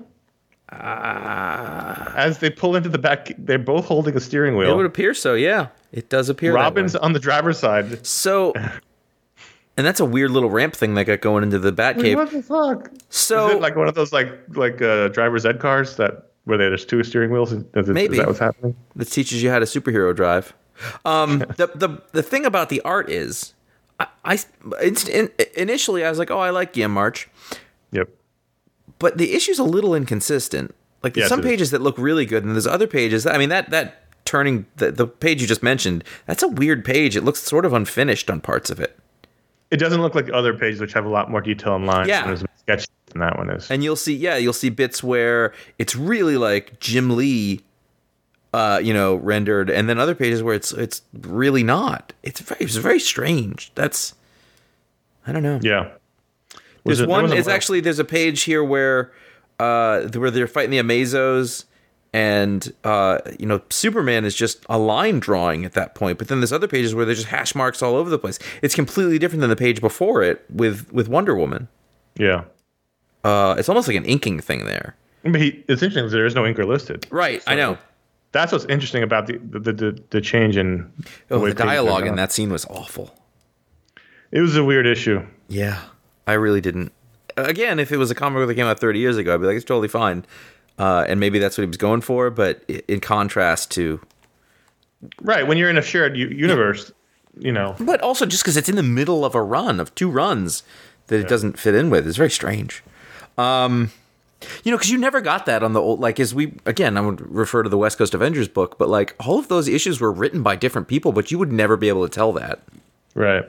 As they pull into the back, they're both holding a steering wheel. It would appear so, yeah. It does appear Robin's on the driver's side. So, and that's a weird little ramp thing they got going into the Batcave. What the fuck? So, is it like one of those like driver's ed cars where there's 2 steering wheels? Maybe. Is that what's happening? That teaches you how to superhero drive. The thing about the art is, initially I was like, oh, I like Guillaume March. Yep. But the issue's a little inconsistent. Like, there's some pages that look really good, and there's other pages that turning the page you just mentioned, that's a weird page. It looks sort of unfinished on parts of it. It doesn't look like other pages, which have a lot more detail and lines. Yeah. And there's sketchy than that one is. And you'll see bits where it's really like Jim Lee, rendered, and then other pages where it's really not. It's very strange. I don't know. Yeah. There's one. It's actually there's a page here where they're fighting the Amazos, and Superman is just a line drawing at that point. But then there's other pages where there's just hash marks all over the place. It's completely different than the page before it with Wonder Woman. Yeah. It's almost like an inking thing there. But it's interesting because there is no inker listed. Right, so I know. That's what's interesting about the change in the dialogue in that scene was awful. It was a weird issue. Yeah, I really didn't. Again, if it was a comic book that came out 30 years ago, I'd be like, it's totally fine. And maybe that's what he was going for, but in contrast to... Right, when you're in a shared universe, But also just because it's in the middle of a run, of 2 runs, that it doesn't fit in with. It's very strange. Because you never got that on the old... Like, I would refer to the West Coast Avengers book, but, like, all of those issues were written by different people, but you would never be able to tell that. Right.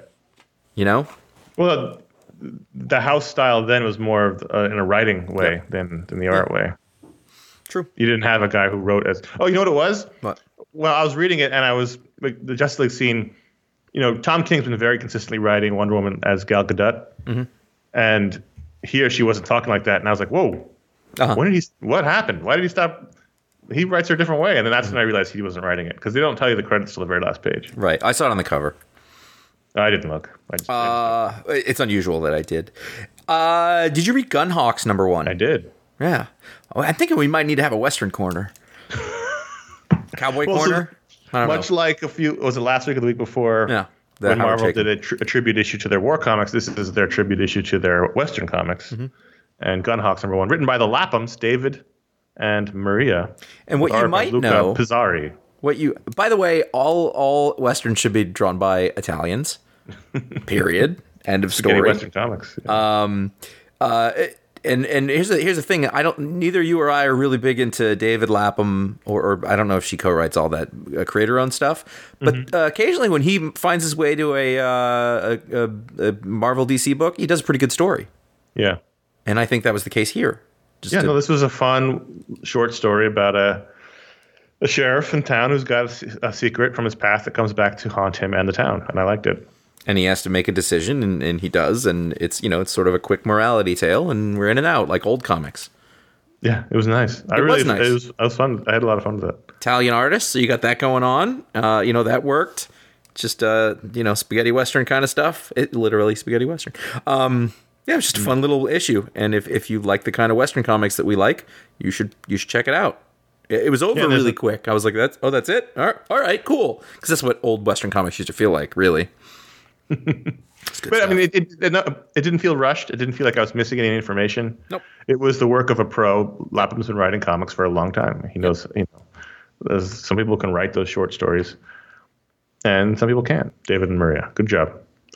Well, the house style then was more in a writing way than the art way. True. You didn't have a guy who wrote as... Oh, you know what it was? What? Well, I was reading it, and I was... Like, the Justice League scene... Tom King's been very consistently writing Wonder Woman as Gal Gadot. Mm-hmm. And he or she wasn't talking like that. And I was like, whoa. Uh-huh. What happened? Why did he stop? He writes her a different way. And then that's when I realized he wasn't writing it. Because they don't tell you the credits till the very last page. Right. I saw it on the cover. I didn't look. It's unusual that I did. Did you read Gunhawks #1? I did. Yeah. I think we might need to have a Western corner. Cowboy corner? Much like was it last week or the week before? Yeah. When Marvel did a tribute issue to their war comics, this is their tribute issue to their Western comics. Mm-hmm. And Gunhawks #1, written by the Laphams, David and Maria. And what you might know... Pizzari. By the way, all Westerns should be drawn by Italians. Period. End of story. Western comics. Yeah. And here's the thing. Neither you or I are really big into David Lapham, or I don't know if she co-writes all that creator-owned stuff. But occasionally, when he finds his way to a Marvel DC book, he does a pretty good story. Yeah, and I think that was the case here. This was a fun short story about a sheriff in town who's got a secret from his past that comes back to haunt him and the town, and I liked it. And he has to make a decision, and he does, and it's it's sort of a quick morality tale, and we're in and out like old comics. Yeah, it was nice. It was fun. I had a lot of fun with it. Italian artist, so you got that going on. That worked. Just spaghetti western kind of stuff. It literally spaghetti western. It was just a fun little issue, and if you like the kind of western comics that we like, you should check it out. It was over really quick. I was like, that's it. All right, cool. Because that's what old western comics used to feel like, really. But stuff. I mean, it didn't feel rushed. It didn't feel like I was missing any information. Nope. It was the work of a pro. Lapham's been writing comics for a long time. He knows. Some people can write those short stories, and some people can't. David and Maria, good job.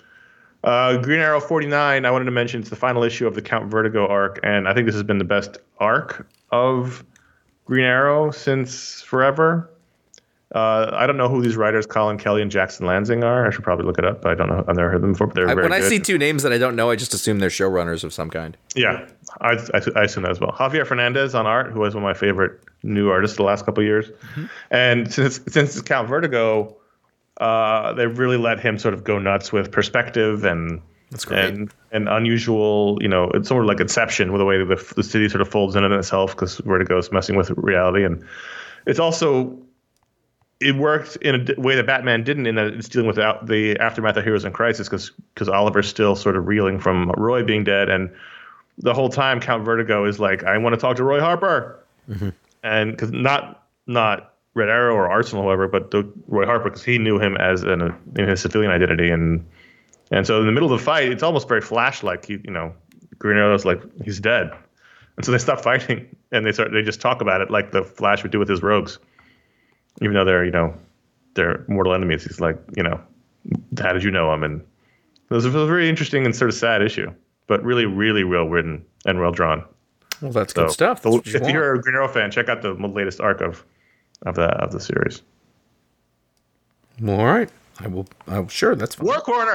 Green Arrow 49. I wanted to mention it's the final issue of the Count Vertigo arc, and I think this has been the best arc of Green Arrow since forever. I don't know who these writers, Colin Kelly and Jackson Lansing, are. I should probably look it up. I don't know. I've never heard them before, but they're very good. When I see 2 names that I don't know, I just assume they're showrunners of some kind. Yeah, I assume that as well. Javier Fernandez on art, who was one of my favorite new artists the last couple of years. Mm-hmm. And since it's Count Vertigo, they've really let him sort of go nuts with perspective and that's great. And unusual, it's sort of like Inception, with the way that the city sort of folds in on itself, because Vertigo is messing with reality. And it's also... It worked in a way that Batman didn't, in that it's dealing with the aftermath of Heroes in Crisis, because Oliver's still sort of reeling from Roy being dead, and the whole time Count Vertigo is like, I want to talk to Roy Harper, and because not Red Arrow or Arsenal, however, but Roy Harper, because he knew him as in his civilian identity, and so in the middle of the fight, it's almost very Flash-like. Green Arrow's like, he's dead, and so they stop fighting and they just talk about it like the Flash would do with his rogues. Even though they're mortal enemies, he's like, how did you know him? And it was a very interesting and sort of sad issue, but really, really well written and well drawn. Well, that's good stuff. If you're a Green Arrow fan, check out the latest arc of the series. All right, I will. Sure, that's fine.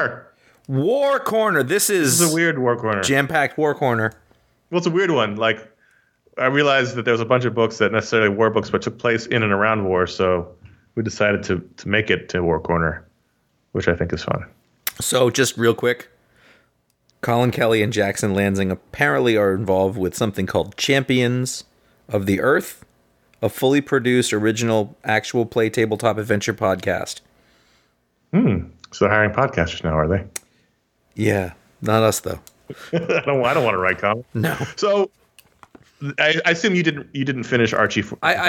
War Corner. This is a weird War Corner. Jam-packed War Corner. Well, it's a weird one. Like, I realized that there was a bunch of books that necessarily war books, but took place in and around war. So we decided to make it to War Corner, which I think is fun. So just real quick, Colin Kelly and Jackson Lansing apparently are involved with something called Champions of the Earth, a fully produced, original, actual play tabletop adventure podcast. So they're hiring podcasters now, are they? Yeah, not us though. I don't want to write comics. No. So I assume you didn't finish Archie.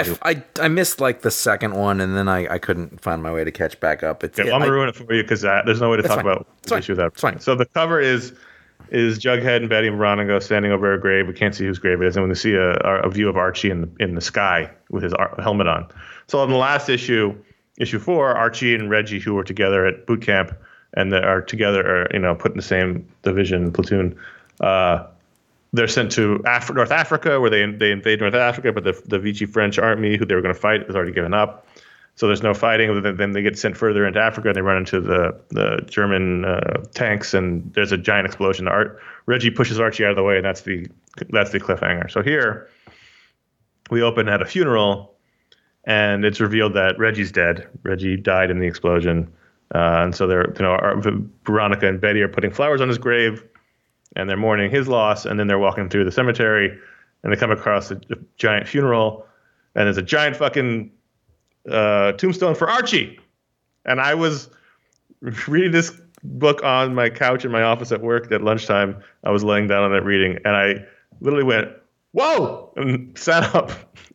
I missed like the second one, and then I couldn't find my way to catch back up. I'm gonna ruin it for you because there's no way to talk about the issue without. It's fine. So the cover is Jughead and Betty and Veronica standing over a grave. We can't see whose grave it is, and when we see a view of Archie in the sky with his helmet on. So in the last issue 4, Archie and Reggie, who were together at boot camp and that are together, put in the same division platoon. They're sent to North Africa, where they invade North Africa, but the Vichy French army, who they were going to fight, has already given up. So there's no fighting. Then they get sent further into Africa, and they run into the German tanks, and there's a giant explosion. Reggie pushes Archie out of the way, and that's the cliffhanger. So here we open at a funeral, and it's revealed that Reggie's dead. Reggie died in the explosion, and so Veronica and Betty are putting flowers on his grave, and they're mourning his loss. And then they're walking through the cemetery, and they come across a giant funeral, and there's a giant fucking tombstone for Archie. And I was reading this book on my couch in my office at work at lunchtime. I was laying down on it reading, and I literally went, "Whoa!" and sat up.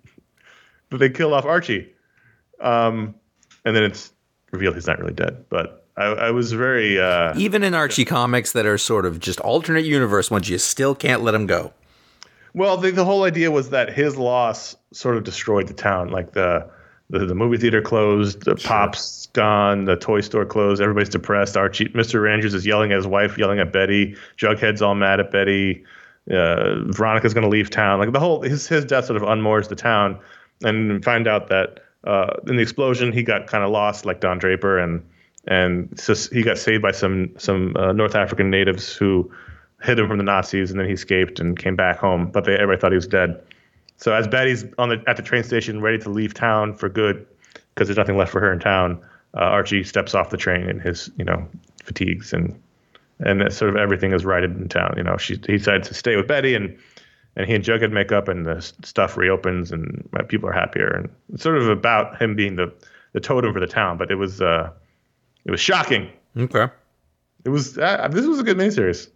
But they kill off Archie, and then it's revealed he's not really dead. But I was very even in Archie comics that are sort of just alternate universe ones, you still can't let him go. Well, the whole idea was that his loss sort of destroyed the town. Like the movie theater closed, the Pop's gone, the toy store closed, everybody's depressed. Mr. Andrews is yelling at his wife, yelling at Betty. Jughead's all mad at Betty. Veronica's going to leave town. Like his death sort of unmoors the town, and find out that in the explosion he got kind of lost, like Don Draper, and so he got saved by some North African natives who hid him from the Nazis, and then he escaped and came back home. But everybody thought he was dead. So as Betty's at the train station, ready to leave town for good, because there's nothing left for her in town, Archie steps off the train in his fatigues, and sort of everything is righted in town. He decides to stay with Betty, and he and Jughead make up, and the stuff reopens, and people are happier. And it's sort of about him being the totem for the town. But it was shocking. Okay. It was this was a good miniseries.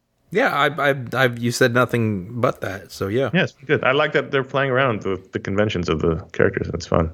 Yeah, you said nothing but that. So yeah. Yeah, it's good. I like that they're playing around with the conventions of the characters. It's fun.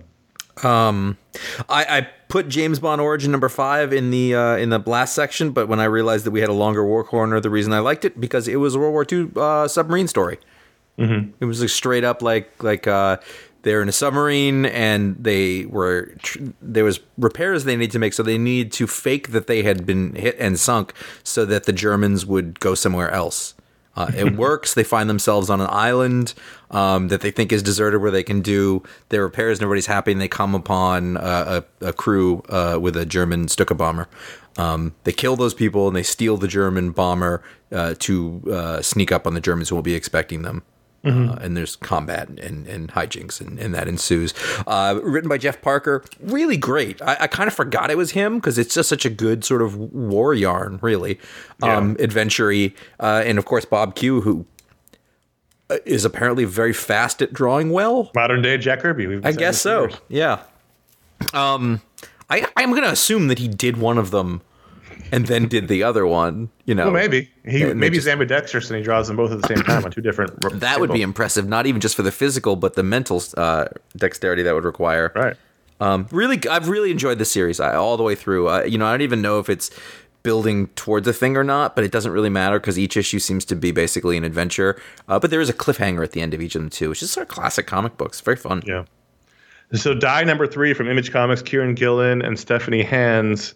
I put James Bond Origin number 5 in the last section, but when I realized that we had a longer war corner, the reason I liked it because it was a World War II submarine story. Mm-hmm. It was straight up like they're in a submarine, and there was repairs they need to make, so they needed to fake that they had been hit and sunk so that the Germans would go somewhere else. It works. They find themselves on an island that they think is deserted, where they can do their repairs, and everybody's happy, and they come upon a crew with a German Stuka bomber. They kill those people, and they steal the German bomber to sneak up on the Germans who won't be expecting them. Mm-hmm. And there's combat and hijinks, and that ensues. Written by Jeff Parker. Really great. I kind of forgot it was him because it's just such a good sort of war yarn, really. Adventure-y. And, of course, Bob Q, who is apparently very fast at drawing well. Modern-day Jack Kirby. I guess so, yeah. I'm going to assume that he did one of them and then did the other one, Well, maybe he's ambidextrous and he draws them both at the same time on two different. That would be impressive, not even just for the physical, but the mental dexterity that would require. Right. I've really enjoyed the series all the way through. I don't even know if it's building towards a thing or not, but it doesn't really matter because each issue seems to be basically an adventure. But there is a cliffhanger at the end of each of them too, which is sort of classic comic books. Very fun. Yeah. So Die number 3 from Image Comics, Kieran Gillen and Stephanie Hans.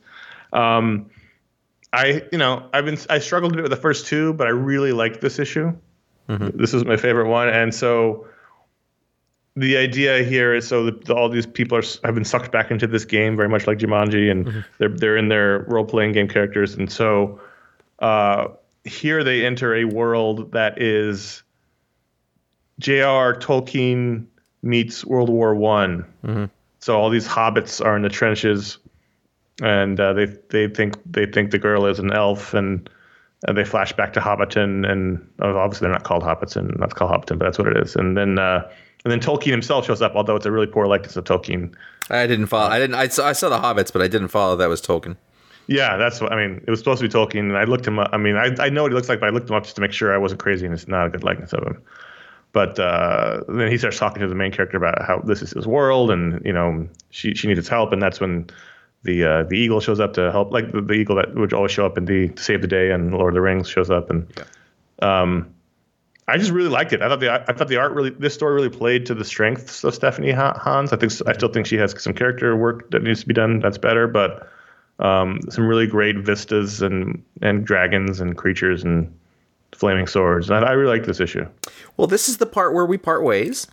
I struggled a bit with the first 2, but I really liked this issue. Mm-hmm. This was my favorite one, and so the idea here is all these people have been sucked back into this game, very much like Jumanji, and mm-hmm. they're in their role playing game characters, and so here they enter a world that is J.R.R. Tolkien meets World War I. Mm-hmm. So all these hobbits are in the trenches. And they think the girl is an elf, and they flash back to Hobbiton, and obviously they're not called Hobbiton, not called Hobbiton, but that's what it is. And then Tolkien himself shows up, although it's a really poor likeness of Tolkien. I didn't follow. I saw the Hobbits, but I didn't follow that was Tolkien. Yeah, that's what I mean. It was supposed to be Tolkien, and I looked him up. I mean, I know what he looks like, but I looked him up just to make sure I wasn't crazy, and it's not a good likeness of him. But then he starts talking to the main character about how this is his world, and she needs his help, and that's when the eagle shows up to help, like the eagle that would always show up to save the day, and Lord of the Rings shows up, and I just really liked it. I thought the art this story really played to the strengths of Stephanie Hans. I still think she has some character work that needs to be done that's better, but some really great vistas and dragons and creatures and flaming swords. And I really like this issue. Well, this is the part where we part ways.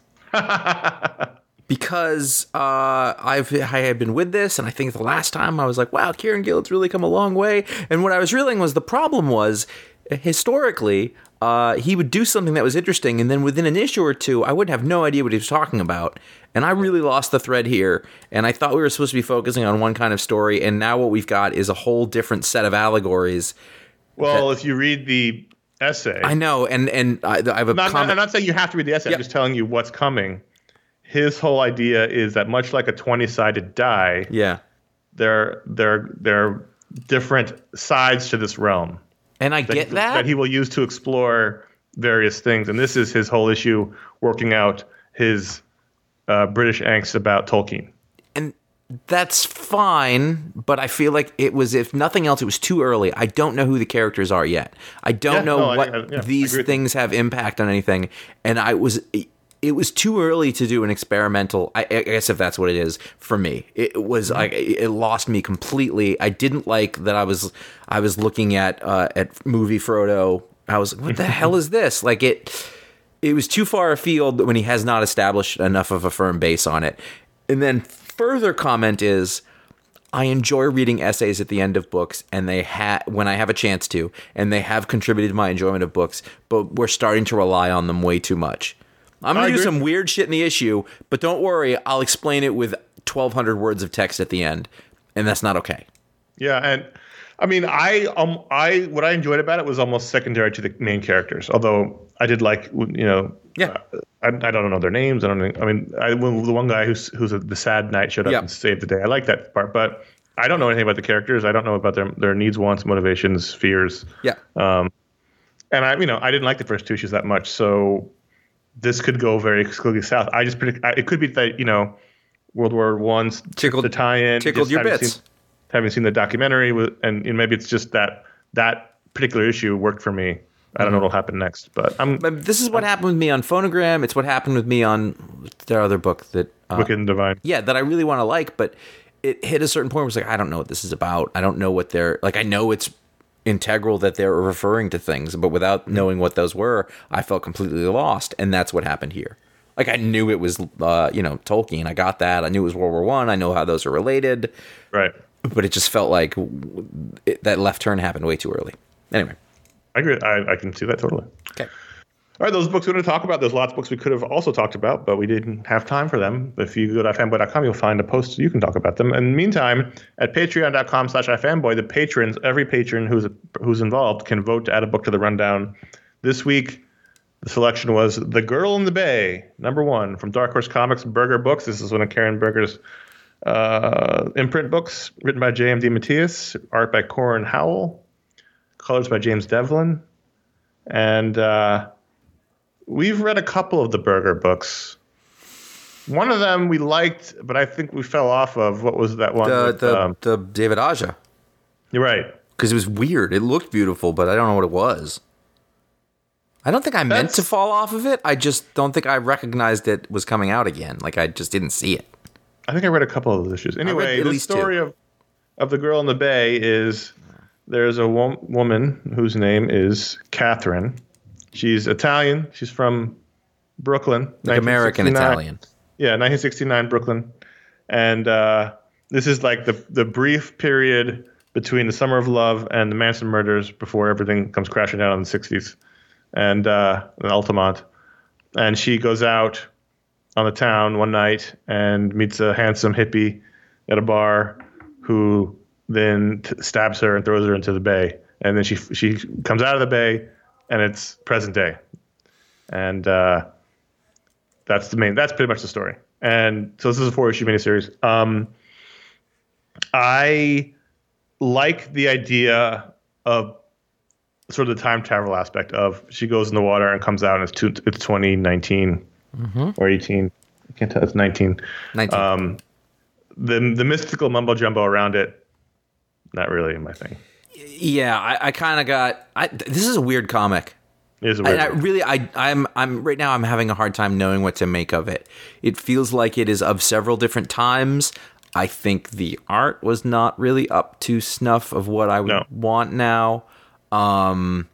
Because I had been with this, and I think the last time I was like, wow, Kieran Gillen's really come a long way. And what I was realizing was the problem was, historically, he would do something that was interesting, and then within an issue or two, I would have no idea what he was talking about. And I really lost the thread here, and I thought we were supposed to be focusing on one kind of story, and now what we've got is a whole different set of allegories. Well, if you read the essay... I know, and I have a comment. I'm not saying you have to read the essay, I'm just telling you what's coming. His whole idea is that much like a 20-sided die, there are different sides to this realm. And I get that. That he will use to explore various things. And this is his whole issue, working out his British angst about Tolkien. And that's fine, but I feel like it was, if nothing else, it was too early. I don't know who the characters are yet. I don't know what these things have impact on anything. And it was too early to do an experimental. I guess if that's what it is for me, it was it lost me completely. I didn't like that. I was looking at movie Frodo. I was like, what the hell is this? Like it was too far afield when he has not established enough of a firm base on it. And then further comment is, I enjoy reading essays at the end of books, and when I have a chance to, and they have contributed to my enjoyment of books. But we're starting to rely on them way too much. I'm going to do some weird shit in the issue, but don't worry, I'll explain it with 1,200 words of text at the end, and that's not okay. Yeah, and I mean, what I enjoyed about it was almost secondary to the main characters. Although I did like, I don't know their names. I don't know. I mean, the one guy who's the sad knight showed up and saved the day. I like that part, but I don't know anything about the characters. I don't know about their needs, wants, motivations, fears. Yeah. And I didn't like the first two issues that much, so. This could go very quickly south. I just predict it could be that World War I's the tie-in tickled your bits. Having seen the documentary, and maybe it's just that particular issue worked for me. I don't know what'll happen next, but this is what happened with me on Phonogram. It's what happened with me on their other book that Wicked and Divine. Yeah, that I really want to like, but it hit a certain point where it's like, I don't know what this is about. I don't know what they're like. I know it's integral that they're referring to things, but without knowing what those were, I felt completely lost, and that's what happened here. Like, I knew it was Tolkien. I got that. I knew it was World War I know how those are related, right? But it just felt like that left turn happened way too early. Anyway, I agree. I can see that totally. Okay. All right, those books we're going to talk about, there's lots of books we could have also talked about, but we didn't have time for them. If you go to ifanboy.com, you'll find a post so you can talk about them. In the meantime, at patreon.com/ifanboy, the patrons, every patron who's involved can vote to add a book to the rundown. This week, the selection was The Girl in the Bay, #1, from Dark Horse Comics, Berger Books. This is one of Karen Berger's imprint books, written by J.M.D. Matthias, art by Corin Howell, colors by James Devlin, and... we've read a couple of the Berger books. One of them we liked, but I think we fell off of. What was that one? The David Aja. You're right. Because it was weird. It looked beautiful, but I don't know what it was. I don't think I meant to fall off of it. I just don't think I recognized it was coming out again. Like, I just didn't see it. I think I read a couple of those issues. Anyway, the story of The Girl in the Bay is there's a woman whose name is Catherine. She's Italian. She's from Brooklyn. Like American Italian. Yeah, 1969 Brooklyn. And this is like the brief period between the Summer of Love and the Manson murders before everything comes crashing down in the 60s. And Altamont. And she goes out on the town one night and meets a handsome hippie at a bar who then stabs her and throws her into the bay. and then she comes out of the bay, and it's present day, and that's pretty much the story. And so this is a 4-issue miniseries. I like the idea of sort of the time travel aspect of she goes in the water and comes out and it's 2019 or 18. I can't tell. It's 19. 19. The mystical mumbo jumbo around it, not really my thing. Yeah, I kind of got. This is a weird comic. It is a weird. I'm right now. I'm having a hard time knowing what to make of it. It feels like it is of several different times. I think the art was not really up to snuff of what I would want now. Not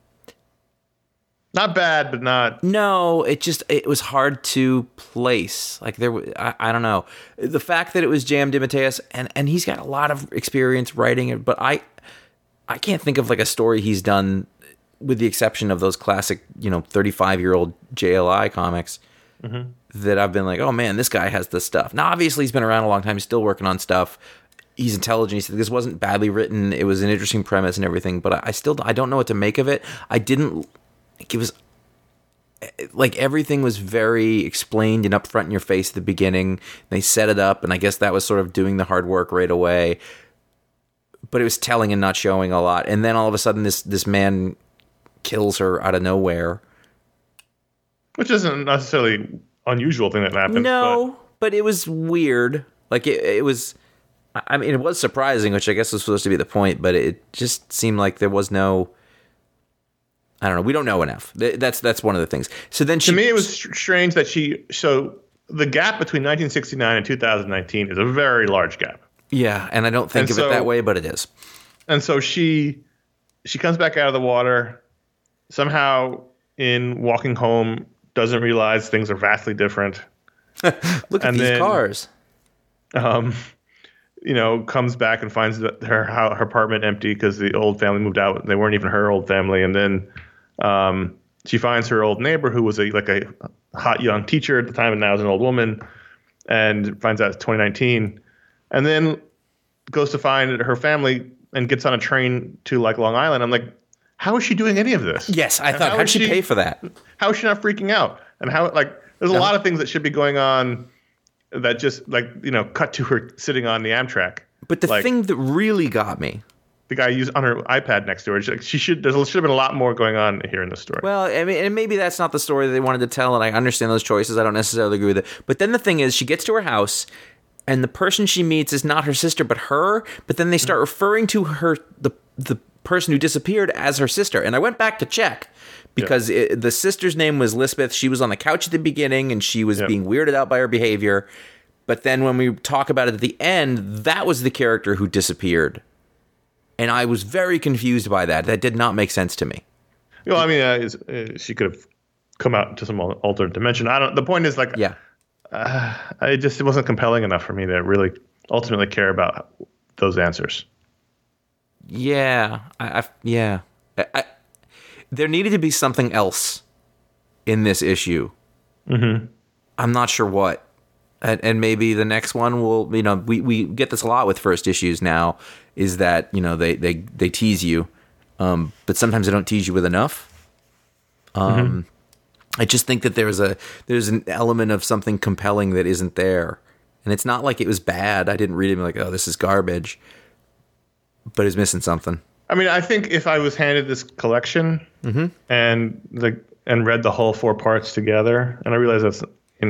bad, but not. No, it was hard to place. Like I don't know. The fact that it was J.M. DeMatteis and he's got a lot of experience writing it, but I can't think of like a story he's done with the exception of those classic, 35-year-old JLI comics that I've been like, oh man, this guy has this stuff. Now, obviously he's been around a long time. He's still working on stuff. He's intelligent. This wasn't badly written. It was an interesting premise and everything, but I don't know what to make of it. It was like everything was very explained and upfront in your face at the beginning. They set it up, and I guess that was sort of doing the hard work right away. But it was telling and not showing a lot. And then all of a sudden, this man kills her out of nowhere, which isn't necessarily unusual thing that happened. No, but it was weird. Like it was. I mean, it was surprising, which I guess was supposed to be the point. But it just seemed like there was no. I don't know. We don't know enough. That's one of the things. So then to me, it was strange that so the gap between 1969 and 2019 is a very large gap. Yeah, and I don't think of it that way, but it is. And so she comes back out of the water, somehow in walking home, doesn't realize things are vastly different. Look at these cars. Comes back and finds her apartment empty because the old family moved out. They weren't even her old family. And then she finds her old neighbor who was a hot young teacher at the time and now is an old woman, and finds out it's 2019. And then goes to find her family and gets on a train to Long Island. I'm like, how is she doing any of this? Yes, I thought, how did she pay for that? How is she not freaking out? And how there's a lot of things that should be going on that just cut to her sitting on the Amtrak. But the thing that really got me, the guy used on her iPad next to her. There should have been a lot more going on here in this story. Well, I mean, and maybe that's not the story that they wanted to tell, and I understand those choices. I don't necessarily agree with it. But then the thing is, she gets to her house, and the person she meets is not her sister, but her. But then they start referring to her, the person who disappeared, as her sister. And I went back to check because the sister's name was Lisbeth. She was on the couch at the beginning, and she was being weirded out by her behavior. But then when we talk about it at the end, that was the character who disappeared. And I was very confused by that. That did not make sense to me. Well, I mean, she could have come out into some alternate dimension. The point is, it wasn't compelling enough for me to really ultimately care about those answers. Yeah, there needed to be something else in this issue. Mm-hmm. I'm not sure what. And maybe the next one will, we get this a lot with first issues now, is that, they tease you, but sometimes they don't tease you with enough. I just think that there's an element of something compelling that isn't there. And it's not like it was bad. I didn't read it and be like, oh, this is garbage. But it's missing something. I mean, I think if I was handed this collection and read the whole 4 parts together, and I realize that's,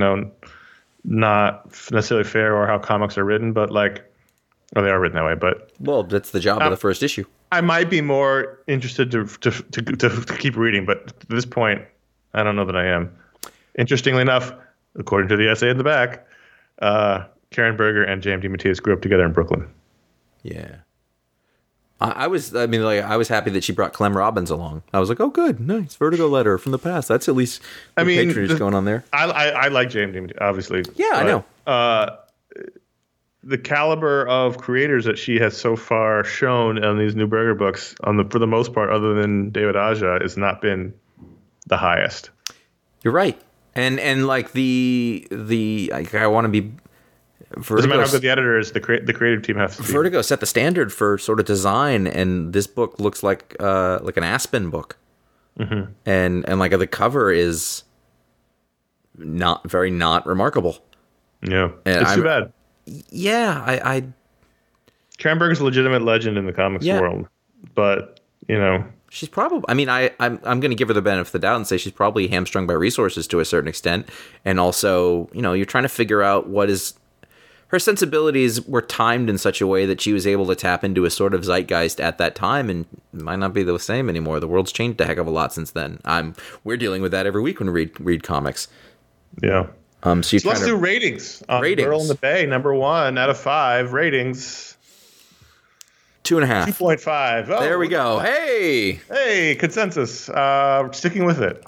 not necessarily fair or how comics are written, but they are written that way. But that's the job of the first issue. I might be more interested to keep reading, but at this point, I don't know that I am. Interestingly enough, according to the essay in the back, Karen Berger and J.M. DeMatteis grew up together in Brooklyn. Yeah. I was happy that she brought Clem Robbins along. I was like, oh, good, nice Vertigo letter from the past. That's at least patronage going on there. I like J.M. DeMatteis, obviously. Yeah, I know. The caliber of creators that she has so far shown on these new Berger books, for the most part, other than David Aja, has not been the highest. You're right, and I want to be Doesn't matter how good the editor is. The creative team has to be. Vertigo set the standard for sort of design, and this book looks like an Aspen book, and like the cover is not remarkable. Yeah, and it's too bad. Yeah, I Karen Berg's a legitimate legend in the comics world, but she's probably. I mean, I'm going to give her the benefit of the doubt and say she's probably hamstrung by resources to a certain extent, and also, you're trying to figure out what is. Her sensibilities were timed in such a way that she was able to tap into a sort of zeitgeist at that time, and it might not be the same anymore. The world's changed a heck of a lot since then. We're dealing with that every week when we read comics. Yeah. So let's do ratings. Girl in the Bay, number 1 out of 5 ratings. 2.5. 2.5. Oh, there we go. Hey, consensus. Sticking with it.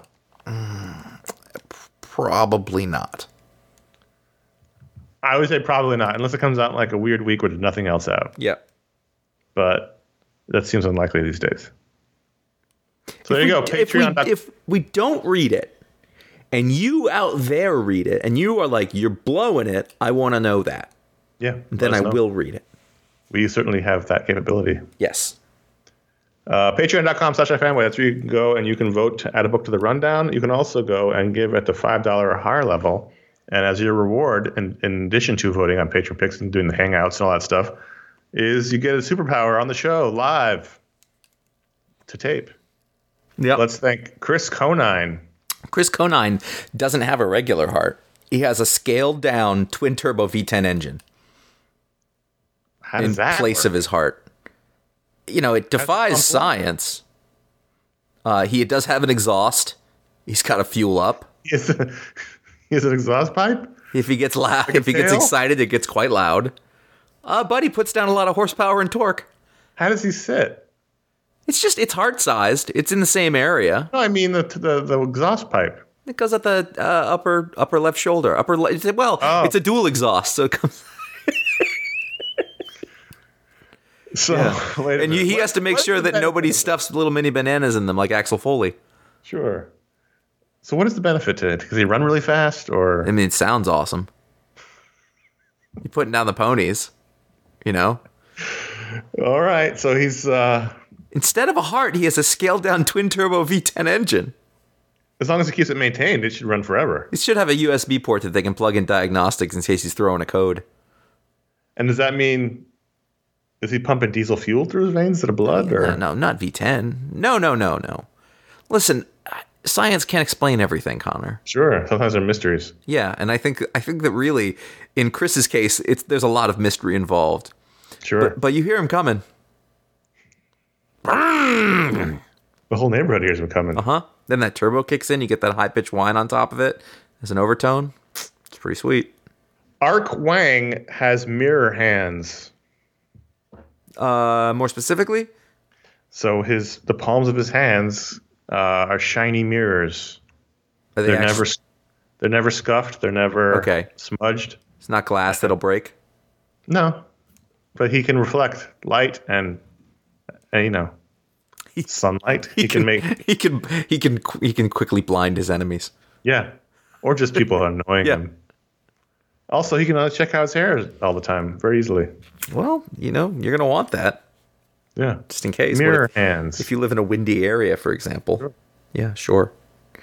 Probably not. I would say probably not, unless it comes out in like a weird week with nothing else out. Yep. But that seems unlikely these days. So there you go. Patreon. If we don't read it, and you out there read it, and you are like, you're blowing it, I want to know that. Yeah. Then I will read it. We certainly have that capability. Yes. Patreon.com/ifanboy. That's where you can go and you can vote to add a book to the rundown. You can also go and give at the $5 or higher level. And as your reward, in addition to voting on Patreon Picks and doing the hangouts and all that stuff, is you get a superpower on the show live to tape. Yeah. Let's thank Chris Conine. Chris Conine doesn't have a regular heart. He has a scaled down twin turbo V10 engine. How does that place work? Of his heart. It defies science. He does have an exhaust. He's got to fuel up. He has an exhaust pipe? If he gets loud, if he gets excited, it gets quite loud. But he puts down a lot of horsepower and torque. How does he sit? It's heart-sized. It's in the same area. No, I mean the exhaust pipe. It goes at the upper left shoulder. It's a dual exhaust, so it comes... So, wait a and minute. He has to make sure that nobody stuffs little mini bananas in them like Axel Foley. Sure. So what is the benefit to it? Does he run really fast, or? I mean, it sounds awesome. You're putting down the ponies, All right. So he's... Instead of a heart, he has a scaled-down twin-turbo V10 engine. As long as he keeps it maintained, it should run forever. It should have a USB port that they can plug in diagnostics in case he's throwing a code. And does that mean... Is he pumping diesel fuel through his veins to the blood? Or? No, not V10. No. Listen, science can't explain everything, Connor. Sure. Sometimes they're mysteries. Yeah, and I think that really, in Chris's case, there's a lot of mystery involved. Sure. But you hear him coming. The whole neighborhood hears him coming. Uh-huh. Then that turbo kicks in. You get that high-pitched whine on top of it as an overtone. It's pretty sweet. Ark Wang has mirror hands. More specifically? So the palms of his hands are shiny mirrors. They're never scuffed. They're never smudged. It's not glass that'll break. No, but he can reflect light and sunlight. He can quickly blind his enemies. Yeah, or just people annoying him. Also, he can check out his hair all the time very easily. Well, you're going to want that. Yeah. Just in case. Mirror hands. If you live in a windy area, for example. Sure. Yeah, sure.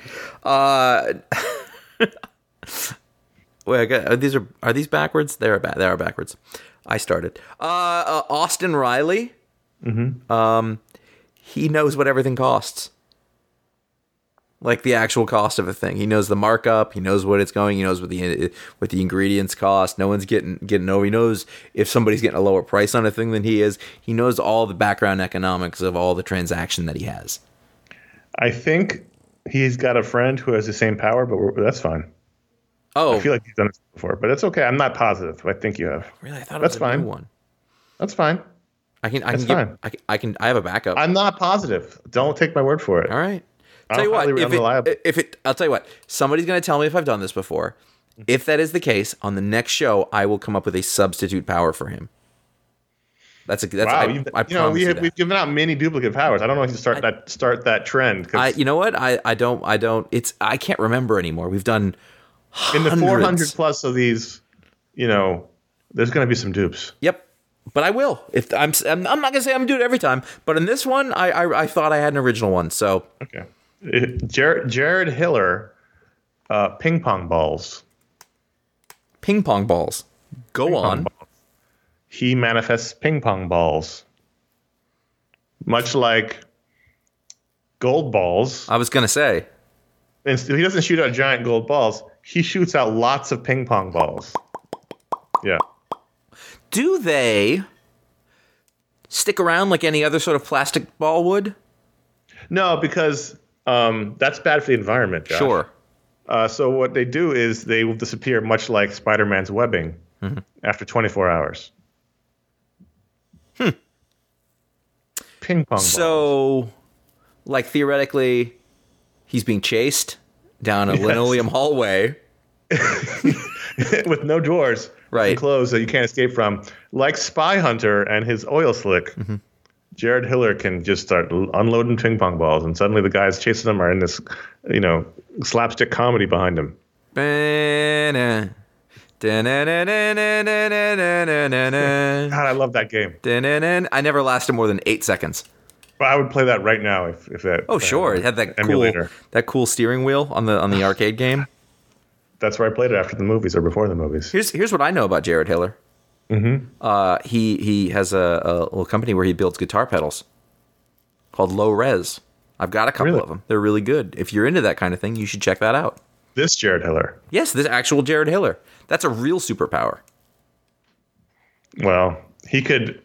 Wait, are these backwards? They are backwards. I started. Austin Riley. Mm-hmm. He knows what everything costs. Like the actual cost of a thing. He knows the markup. He knows what it's going. He knows what the ingredients cost. No one's getting over. He knows if somebody's getting a lower price on a thing than he is. He knows all the background economics of all the transaction that he has. I think he's got a friend who has the same power, but that's fine. Oh, I feel like he's done this before, but it's okay. I'm not positive. I think you have. Really, I thought that's it was fine. A new one. That's fine. I have a backup. I'm not positive. Don't take my word for it. All right. Tell you what, I'll tell you what, somebody's going to tell me if I've done this before. If that is the case, on the next show, I will come up with a substitute power for him. Wow, we've given out many duplicate powers. I don't know if you start that trend. You know what? I don't. I can't remember anymore. We've done hundreds. In the 400 plus of these, There's going to be some dupes. Yep. But I will. If I'm not gonna say I'm gonna do it every time, but in this one, I thought I had an original one. So okay, Jared Hiller, ping pong balls. Ping pong balls. Go on. Balls. He manifests ping pong balls, much like gold balls. I was gonna say, and he doesn't shoot out giant gold balls. He shoots out lots of ping pong balls. Yeah. Do they stick around like any other sort of plastic ball would? No, because that's bad for the environment, Josh. Sure. So what they do is they will disappear, much like Spider-Man's webbing, after 24 hours. Ping pong balls. So, like, theoretically, he's being chased down a linoleum hallway. With no drawers. Right. And clothes that you can't escape from. Like Spy Hunter and his oil slick, Jared Hiller can just start unloading ping pong balls, and suddenly the guys chasing him are in this, slapstick comedy behind him. God, I love that game. I never lasted more than 8 seconds. Well, I would play that right now if that. Oh, sure. It had that emulator. cool steering wheel on the arcade game. That's where I played it after the movies or before the movies. Here's what I know about Jared Hiller. He has a little company where he builds guitar pedals called Low Res. I've got a couple of them. They're really good. If you're into that kind of thing, you should check that out. This Jared Hiller. Yes, this actual Jared Hiller. That's a real superpower. Well, he could,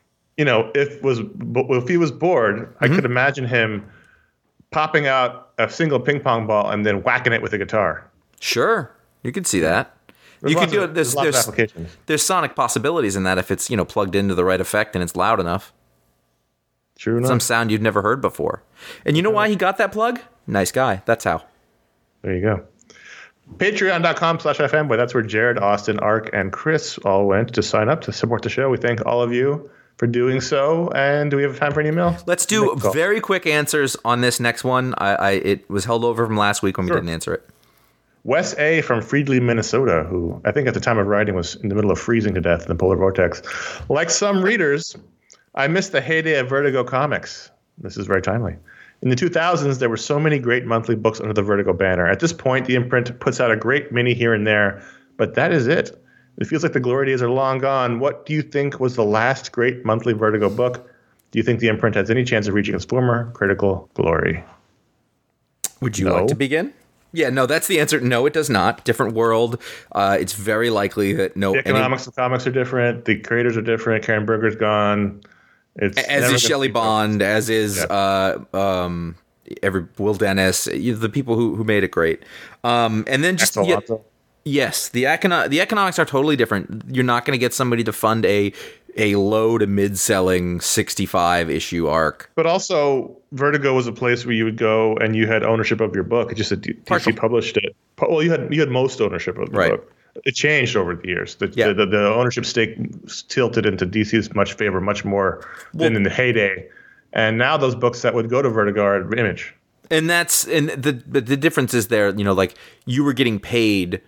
if he was bored, I could imagine him popping out a single ping pong ball and then whacking it with a guitar. Sure, you could see that. You could do it. There's sonic possibilities in that if it's plugged into the right effect and it's loud enough. True enough. Some sound you've never heard before. And you know why he got that plug? Nice guy. That's how. There you go. Patreon.com/FMboy. That's where Jared, Austin, Ark, and Chris all went to sign up to support the show. We thank all of you for doing so. And do we have time for an email? Let's do very quick answers on this next one. It was held over from last week when we didn't answer it. Wes A. from Friedley, Minnesota, who I think at the time of writing was in the middle of freezing to death in the polar vortex. Like some readers, I missed the heyday of Vertigo comics. This is very timely. In the 2000s, there were so many great monthly books under the Vertigo banner. At this point, the imprint puts out a great mini here and there, but that is it. It feels like the glory days are long gone. What do you think was the last great monthly Vertigo book? Do you think the imprint has any chance of reaching its former critical glory? Would you like to begin? Yeah, no, that's the answer. No, it does not. Different world. It's very likely that no. The economics of comics are different. The creators are different. Karen Berger's gone. As is Shelley Bond. As is Will Dennis. The people who made it great. And then just yes, the economics are totally different. You're not going to get somebody to fund a low to mid-selling 65-issue arc. But also, Vertigo was a place where you would go and you had ownership of your book. It's just that DC published it. Well, you had most ownership of the book. It changed over the years. The ownership stake tilted into DC's much favor much more than in the heyday. And now those books that would go to Vertigo are Image. And the difference is there, like you were getting paid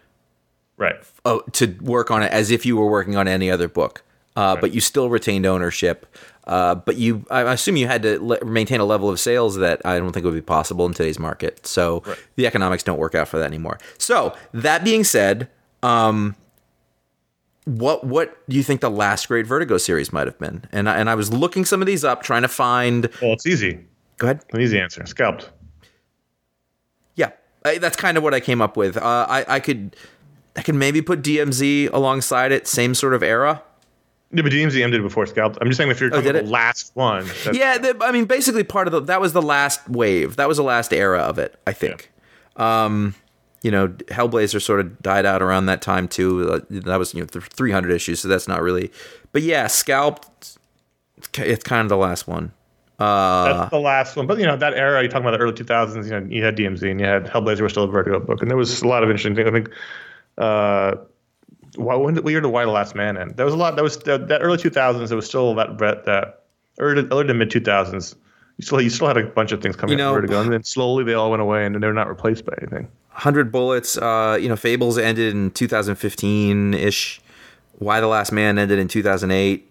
to work on it as if you were working on any other book. But you still retained ownership. But I assume you had to maintain a level of sales that I don't think would be possible in today's market. So the economics don't work out for that anymore. So that being said, what do you think the last great Vertigo series might have been? And I was looking some of these up, trying to find. Well, it's easy. Go ahead. An easy answer. Scalped. Yeah, that's kind of what I came up with. I could maybe put DMZ alongside it, same sort of era. Yeah, but DMZ ended before Scalped. I'm just saying if you're talking about the last one. Yeah, basically part of that was the last wave. That was the last era of it, I think. Yeah. Hellblazer sort of died out around that time too. That was 300 issues, so that's not really. But yeah, Scalped. It's kind of the last one. That's the last one. But that era you're talking about, the early 2000s. You had DMZ and you had Hellblazer was still a Vertigo book, and there was a lot of interesting things. I think. What year did Why the Last Man end? There was a lot. That was that early 2000s. There was still that early to mid 2000s. You still had a bunch of things coming out Vertigo, and then slowly they all went away, and they're not replaced by anything. 100 Bullets. Fables ended in 2015 ish. Y the Last Man ended in 2008.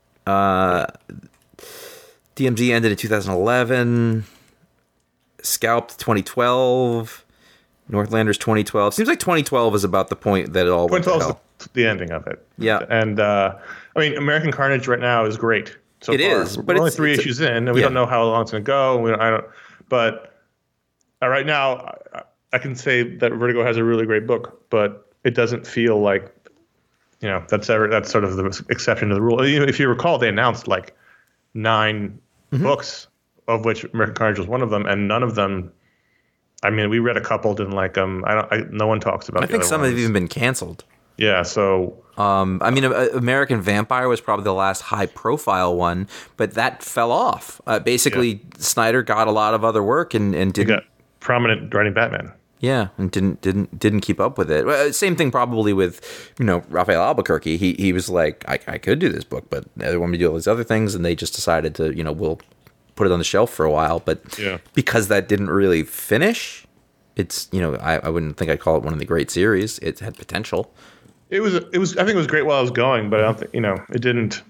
DMZ ended in 2011. Scalped 2012. Northlanders 2012. Seems like 2012 is about the point that it all went to hell. 2012 is the ending of it. Yeah. And, I mean, American Carnage right now is great. So it far. is, but we're only 3 issues in, and we don't know how long it's going to go. But right now, I can say that Vertigo has a really great book, but it doesn't feel like, that's sort of the exception to the rule. If you recall, they announced like 9 books, of which American Carnage was one of them, and none of them. I mean, we read a couple, didn't like them. No one talks about. I think some have even been canceled. Yeah. So. I mean, American Vampire was probably the last high-profile one, but that fell off. Basically, Snyder got a lot of other work and didn't. He got prominent writing Batman. Yeah, and didn't keep up with it. Same thing probably with Raphael Albuquerque. He was like, I could do this book, but they want me to do all these other things, and they just decided to we'll put it on the shelf for a while. But because that didn't really finish, it's I wouldn't think I'd call it one of the great series. It had potential. It was. I think it was great while it was going, but I don't think it didn't.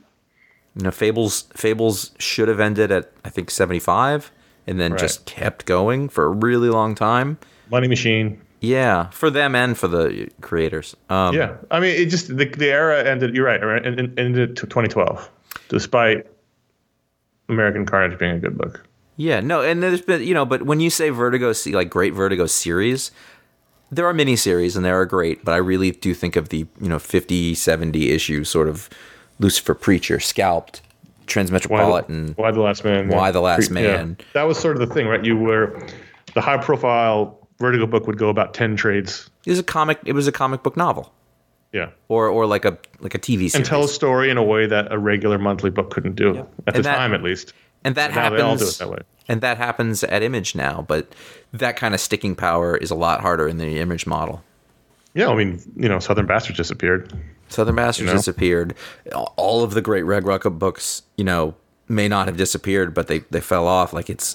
Fables should have ended at I think 75, and then just kept going for a really long time. Money machine. Yeah, for them and for the creators. I mean, it just the era ended. You're right. Ended 2012, despite American Carnage being a good book. Yeah, no, and there's been but when you say Vertigo, like great Vertigo series. There are miniseries, and they are great, but I really do think of the 50, 70 issue sort of Lucifer Preacher, Scalped, Transmetropolitan, Y the Last Man. Y the Last Man. Yeah. That was sort of the thing, right? The high-profile Vertigo book would go about 10 trades. It was a comic book novel. Yeah. Or like a TV series. And tell a story in a way that a regular monthly book couldn't do, at the time at least. And that happens. Now they all do it that way. And that happens at Image now, but that kind of sticking power is a lot harder in the Image model. Yeah, I mean, Southern Bastards disappeared. Disappeared. All of the great Reg Rucka books, may not have disappeared, but they fell off. Like it's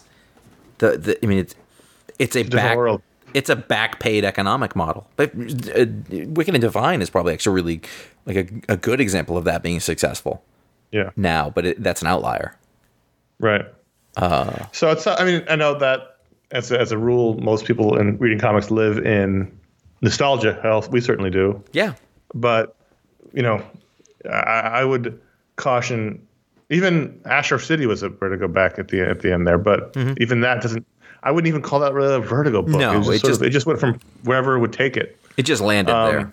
it's a back paid economic model. But Wicked and Divine is probably actually really like a good example of that being successful. Yeah. Now, but that's an outlier. Right. So it's. I mean, I know that as a rule, most people in reading comics live in nostalgia. Hell, we certainly do. Yeah. But I would caution. Even Asher City was a Vertigo back at the end there, but even that doesn't. I wouldn't even call that really a Vertigo book. No, it just went from wherever it would take it. It just landed there.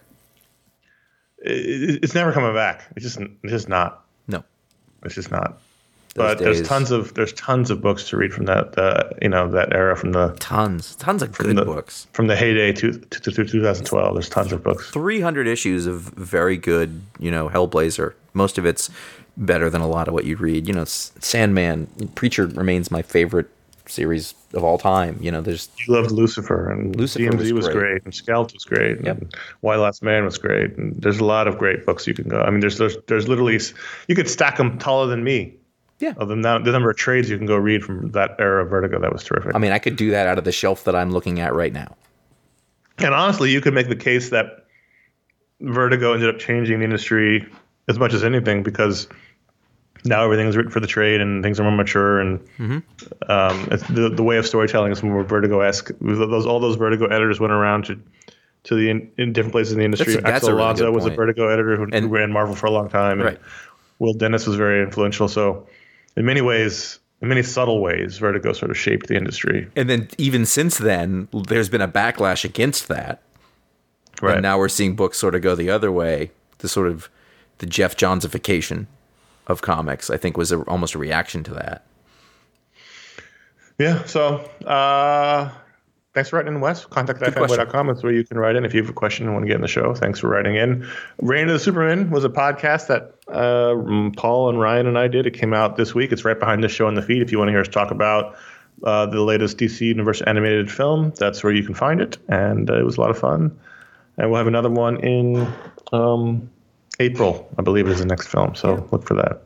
It's never coming back. It's just not. No, it's just not. But there's tons of books to read from that that era, from the tons of good books from the heyday to 2012. There's tons of books. 300 issues of very good Hellblazer. Most of it's better than a lot of what you read. Sandman, Preacher remains my favorite series of all time. There's you loved Lucifer, and DMZ was great, and Scalped was great, and Y the Last Man was great, and there's a lot of great books you can go. I mean, there's literally, you could stack them taller than me. Yeah. Of the number of trades you can go read from that era of Vertigo, that was terrific. I mean, I could do that out of the shelf that I'm looking at right now. And honestly, you could make the case that Vertigo ended up changing the industry as much as anything, because now everything is written for the trade and things are more mature, and it's the way of storytelling is more Vertigo-esque. All those Vertigo editors went around to in different places in the industry. That's Axel Lanza was a Vertigo editor who ran Marvel for a long time. And Will Dennis was very influential. So in many ways, in many subtle ways, Vertigo sort of shaped the industry. And then even since then, there's been a backlash against that. Right. And now we're seeing books sort of go the other way. The Jeff Johnsification of comics, I think, was almost a reaction to that. Yeah. So thanks for writing in, Wes. Contact@fanboy.com. That's where you can write in if you have a question and want to get in the show. Thanks for writing in. Reign of the Supermen was a podcast that Paul and Ryan and I did. It came out this week. It's right behind this show in the feed. If you want to hear us talk about the latest DC Universe animated film, that's where you can find it. And it was a lot of fun. And we'll have another one in April, I believe, is the next film. So look for that.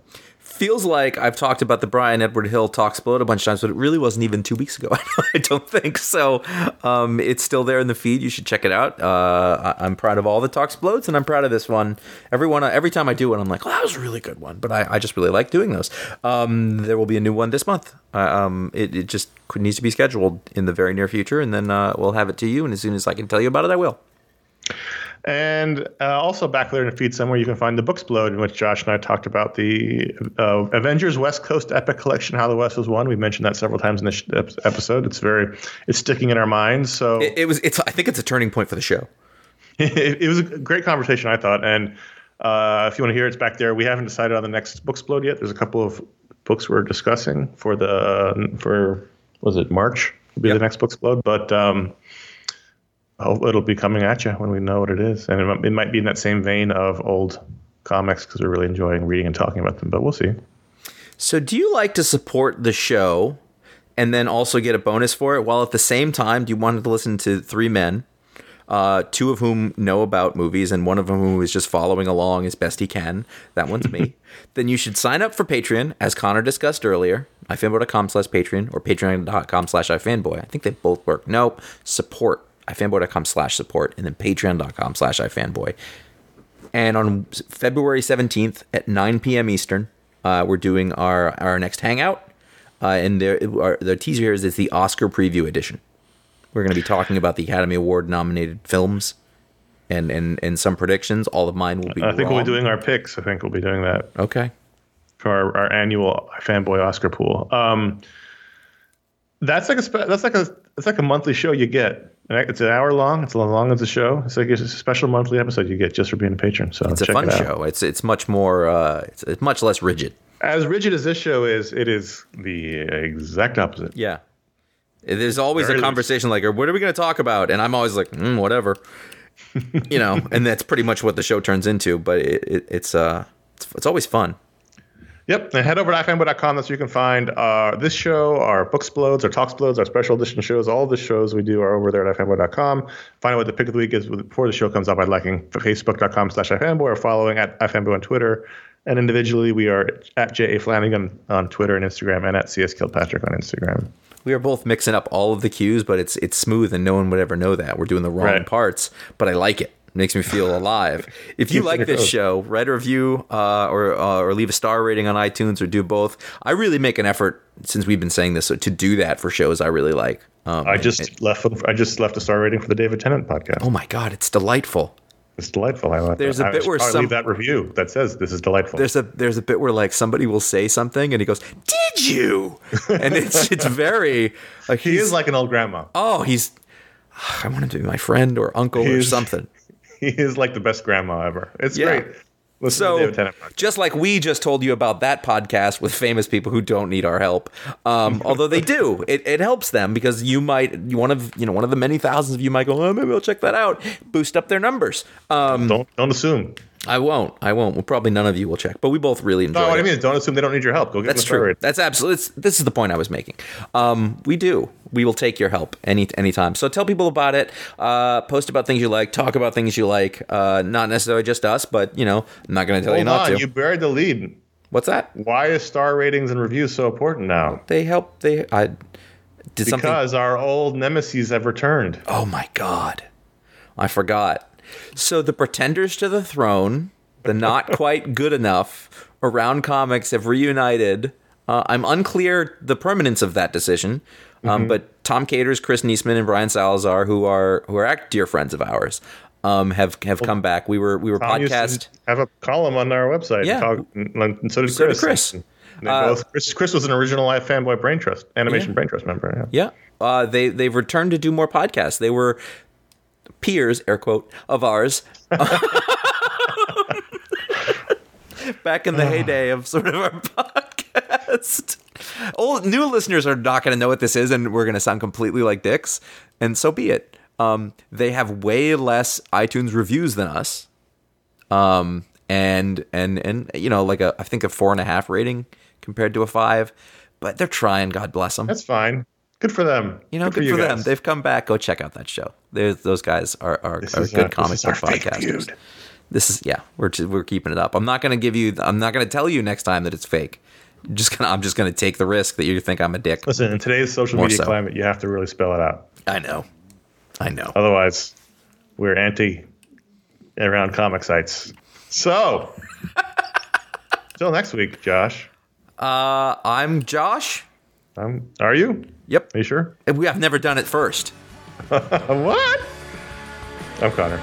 feels like I've talked about the Brian Edward Hill Talksplode a bunch of times, but it really wasn't even 2 weeks ago. I don't think so. It's still there in the feed. You should check it out. I'm proud of all the Talksplodes, and I'm proud of this one. Every time I do it, I'm like, that was a really good one. But I just really like doing those. There will be a new one this month. It just needs to be scheduled in the very near future, and then we'll have it to you. And as soon as I can tell you about it, I will. And also back there in the feed somewhere, you can find the Booksplode, in which Josh and I talked about the Avengers West Coast Epic Collection, How the West Was Won. We mentioned that several times in this episode. It's sticking in our minds. So I think it's a turning point for the show. It was a great conversation, I thought. And if you want to hear it, it's back there. We haven't decided on the next Booksplode yet. There's a couple of books we're discussing for March? Will be the next Booksplode, but it'll be coming at you when we know what it is. And it might be in that same vein of old comics because we're really enjoying reading and talking about them, but we'll see. So do you like to support the show and then also get a bonus for it, while at the same time do you want to listen to three men, two of whom know about movies and one of them who is just following along as best he can? That one's me. Then you should sign up for Patreon, as Connor discussed earlier, ifanboy.com/Patreon or patreon.com/ifanboy. I think they both work. Nope. Support. ifanboy.com/support, and then patreon.com/ifanboy. And on February 17th at 9 p.m. Eastern, we're doing our next hangout. And the teaser here is it's the Oscar preview edition. We're going to be talking about the Academy Award nominated films and some predictions. All of mine will be I think we'll be doing our picks. I think we'll be doing that. Okay. For our annual Fanboy Oscar pool. That's like a monthly show you get. It's an hour long. It's as long as the show. It's a special monthly episode you get just for being a patron. So it's a fun show. It's much more. It's much less rigid. As rigid as this show is, it is the exact opposite. Yeah. There's always a conversation like, what are we going to talk about? And I'm always like, whatever. And that's pretty much what the show turns into. But it's always fun. Yep, and head over to ifanboy.com. That's where you can find this show, our Booksplodes, our Talksplodes, our special edition shows. All the shows we do are over there at ifanboy.com. Find out what the pick of the week is before the show comes out by liking facebook.com/ifanboy or following at ifanboy on Twitter. And individually, we are at J.A. Flanagan on Twitter and Instagram and at CSKilpatrick on Instagram. We are both mixing up all of the cues, but it's smooth and no one would ever know that. We're doing the wrong parts, but I like it. Makes me feel alive. If you like this show, write a review or leave a star rating on iTunes or do both. I really make an effort, since we've been saying this, to do that for shows I really like. I just left a star rating for the David Tennant podcast. Oh my God, it's delightful. It's delightful. I like There's a bit where leave that review that says this is delightful. There's a bit where like somebody will say something and he goes, "Did you?" And it's very like he is like an old grandma. Oh, I want him to be my friend or uncle or something. He is like the best grandma ever. It's great. So, just like we just told you about that podcast with famous people who don't need our help, although they do, it helps them because one of the many thousands of you might go, maybe I'll check that out, boost up their numbers. Don't assume. I won't. Well, probably none of you will check, but we both really enjoy it. No, what I mean is don't assume they don't need your help. Go get them. That's true. That's absolutely. This is the point I was making. We do. We will take your help anytime. So tell people about it. Post about things you like. Talk about things you like. Not necessarily just us, but I'm not going to tell you not to. You buried the lead. What's that? Why is star ratings and reviews so important now? They help. Because our old nemesis have returned. Oh my God, I forgot. So the pretenders to the throne, the not quite good enough Around Comics have reunited. I'm unclear the permanence of that decision, but Tom Caters, Chris Niesman, and Brian Salazar, who are dear friends of ours, have come back. We were Tom podcast. Have a column on our website. Yeah, and so did Chris. Chris was an original Fanboy Brain Trust Brain Trust member. Yeah. They've returned to do more podcasts. They were peers, air quote, of ours. Back in the heyday of sort of our podcast. New listeners are not going to know what this is, and we're going to sound completely like dicks, and so be it. They have way less iTunes reviews than us, and like I think a 4.5 rating compared to a 5, but they're trying. God bless them. That's fine. Good for them. Good for them. They've come back. Go check out that show. Those guys are good comic book podcasters. we're keeping it up. I'm not going to tell you next time that it's fake. I'm just going to take the risk that you think I'm a dick. Listen, in today's social media climate, you have to really spell it out. I know. Otherwise, we're anti around comic sites. So, till next week, Josh. I'm Josh. Are you? Yep. Are you sure? We have never done it first. What? I'm Connor.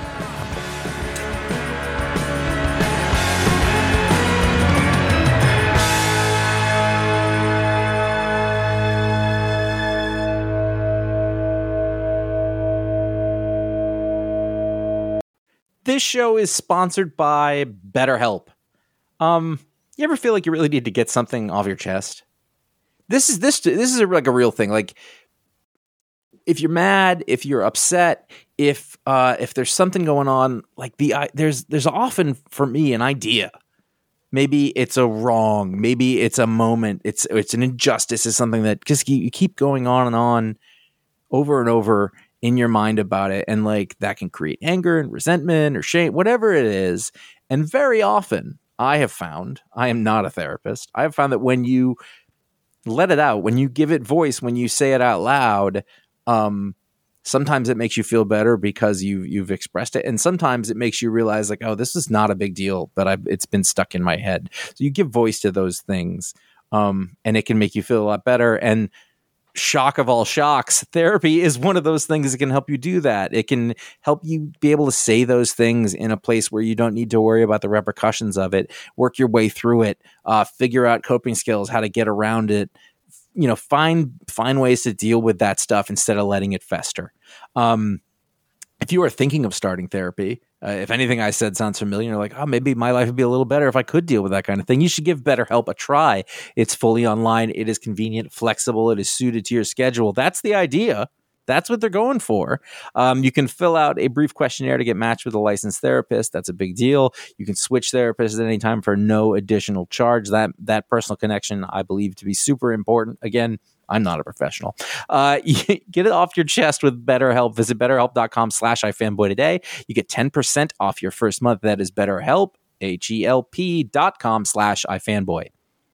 This show is sponsored by BetterHelp. You ever feel like you really need to get something off your chest? This is like a real thing. Like, if you're mad, if you're upset, if there's something going on, like there's often for me an idea. Maybe it's a wrong. Maybe it's a moment. It's an injustice. It's something that just you keep going on and on, over and over in your mind about it, and like that can create anger and resentment or shame, whatever it is. And very often, I have found, I am not a therapist, I have found that when you let it out, when you give it voice, when you say it out loud, sometimes it makes you feel better because you've expressed it, and sometimes it makes you realize like, oh, this is not a big deal, but it's been stuck in my head. So you give voice to those things, and it can make you feel a lot better. And shock of all shocks, therapy is one of those things that can help you do that. It can help you be able to say those things in a place where you don't need to worry about the repercussions of it, work your way through it, figure out coping skills, how to get around it, find ways to deal with that stuff instead of letting it fester. If you are thinking of starting therapy, if anything I said sounds familiar, you're like, oh, maybe my life would be a little better if I could deal with that kind of thing, you should give BetterHelp a try. It's fully online. It is convenient, flexible. It is suited to your schedule. That's the idea. That's what they're going for. You can fill out a brief questionnaire to get matched with a licensed therapist. That's a big deal. You can switch therapists at any time for no additional charge. That personal connection, I believe, to be super important. Again, I'm not a professional. Get it off your chest with BetterHelp. Visit BetterHelp.com/iFanboy today. You get 10% off your first month. That is BetterHelp, HELP.com/iFanboy.